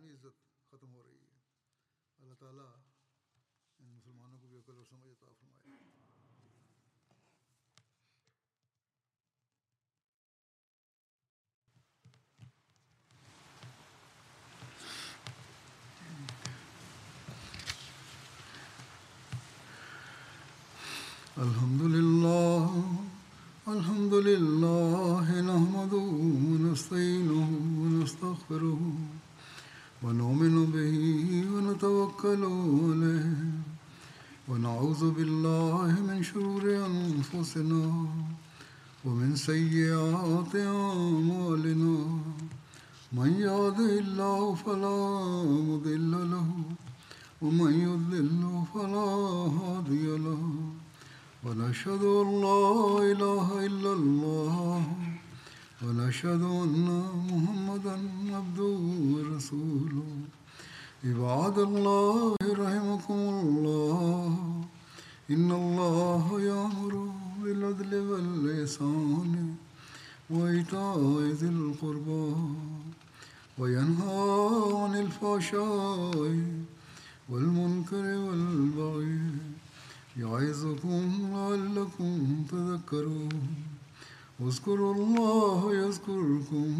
[SPEAKER 1] الحمد لله نحمده ونستعينه ونستغفره ونؤمن به ونتوكل عليه ونعوذ بالله من شرور أنفسنا ومن سيئات أعمالنا من يهده الله فلا مضل له ومن يضلل فلا هادي له ونشهد أن لا إله إلا الله ونشهد أن محمدا عبده ورسوله عباد الله رحمكم الله إن الله يأمر بالعدل والإحسان وإيتاء ذي القربى وينهى عن الفحشاء والمنكر والبغي يعظكم لعلكم تذكرون واذكروا الله يذكركم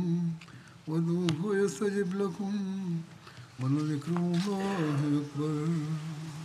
[SPEAKER 1] وادعوه يستجب لكم ولذكر الله أكبر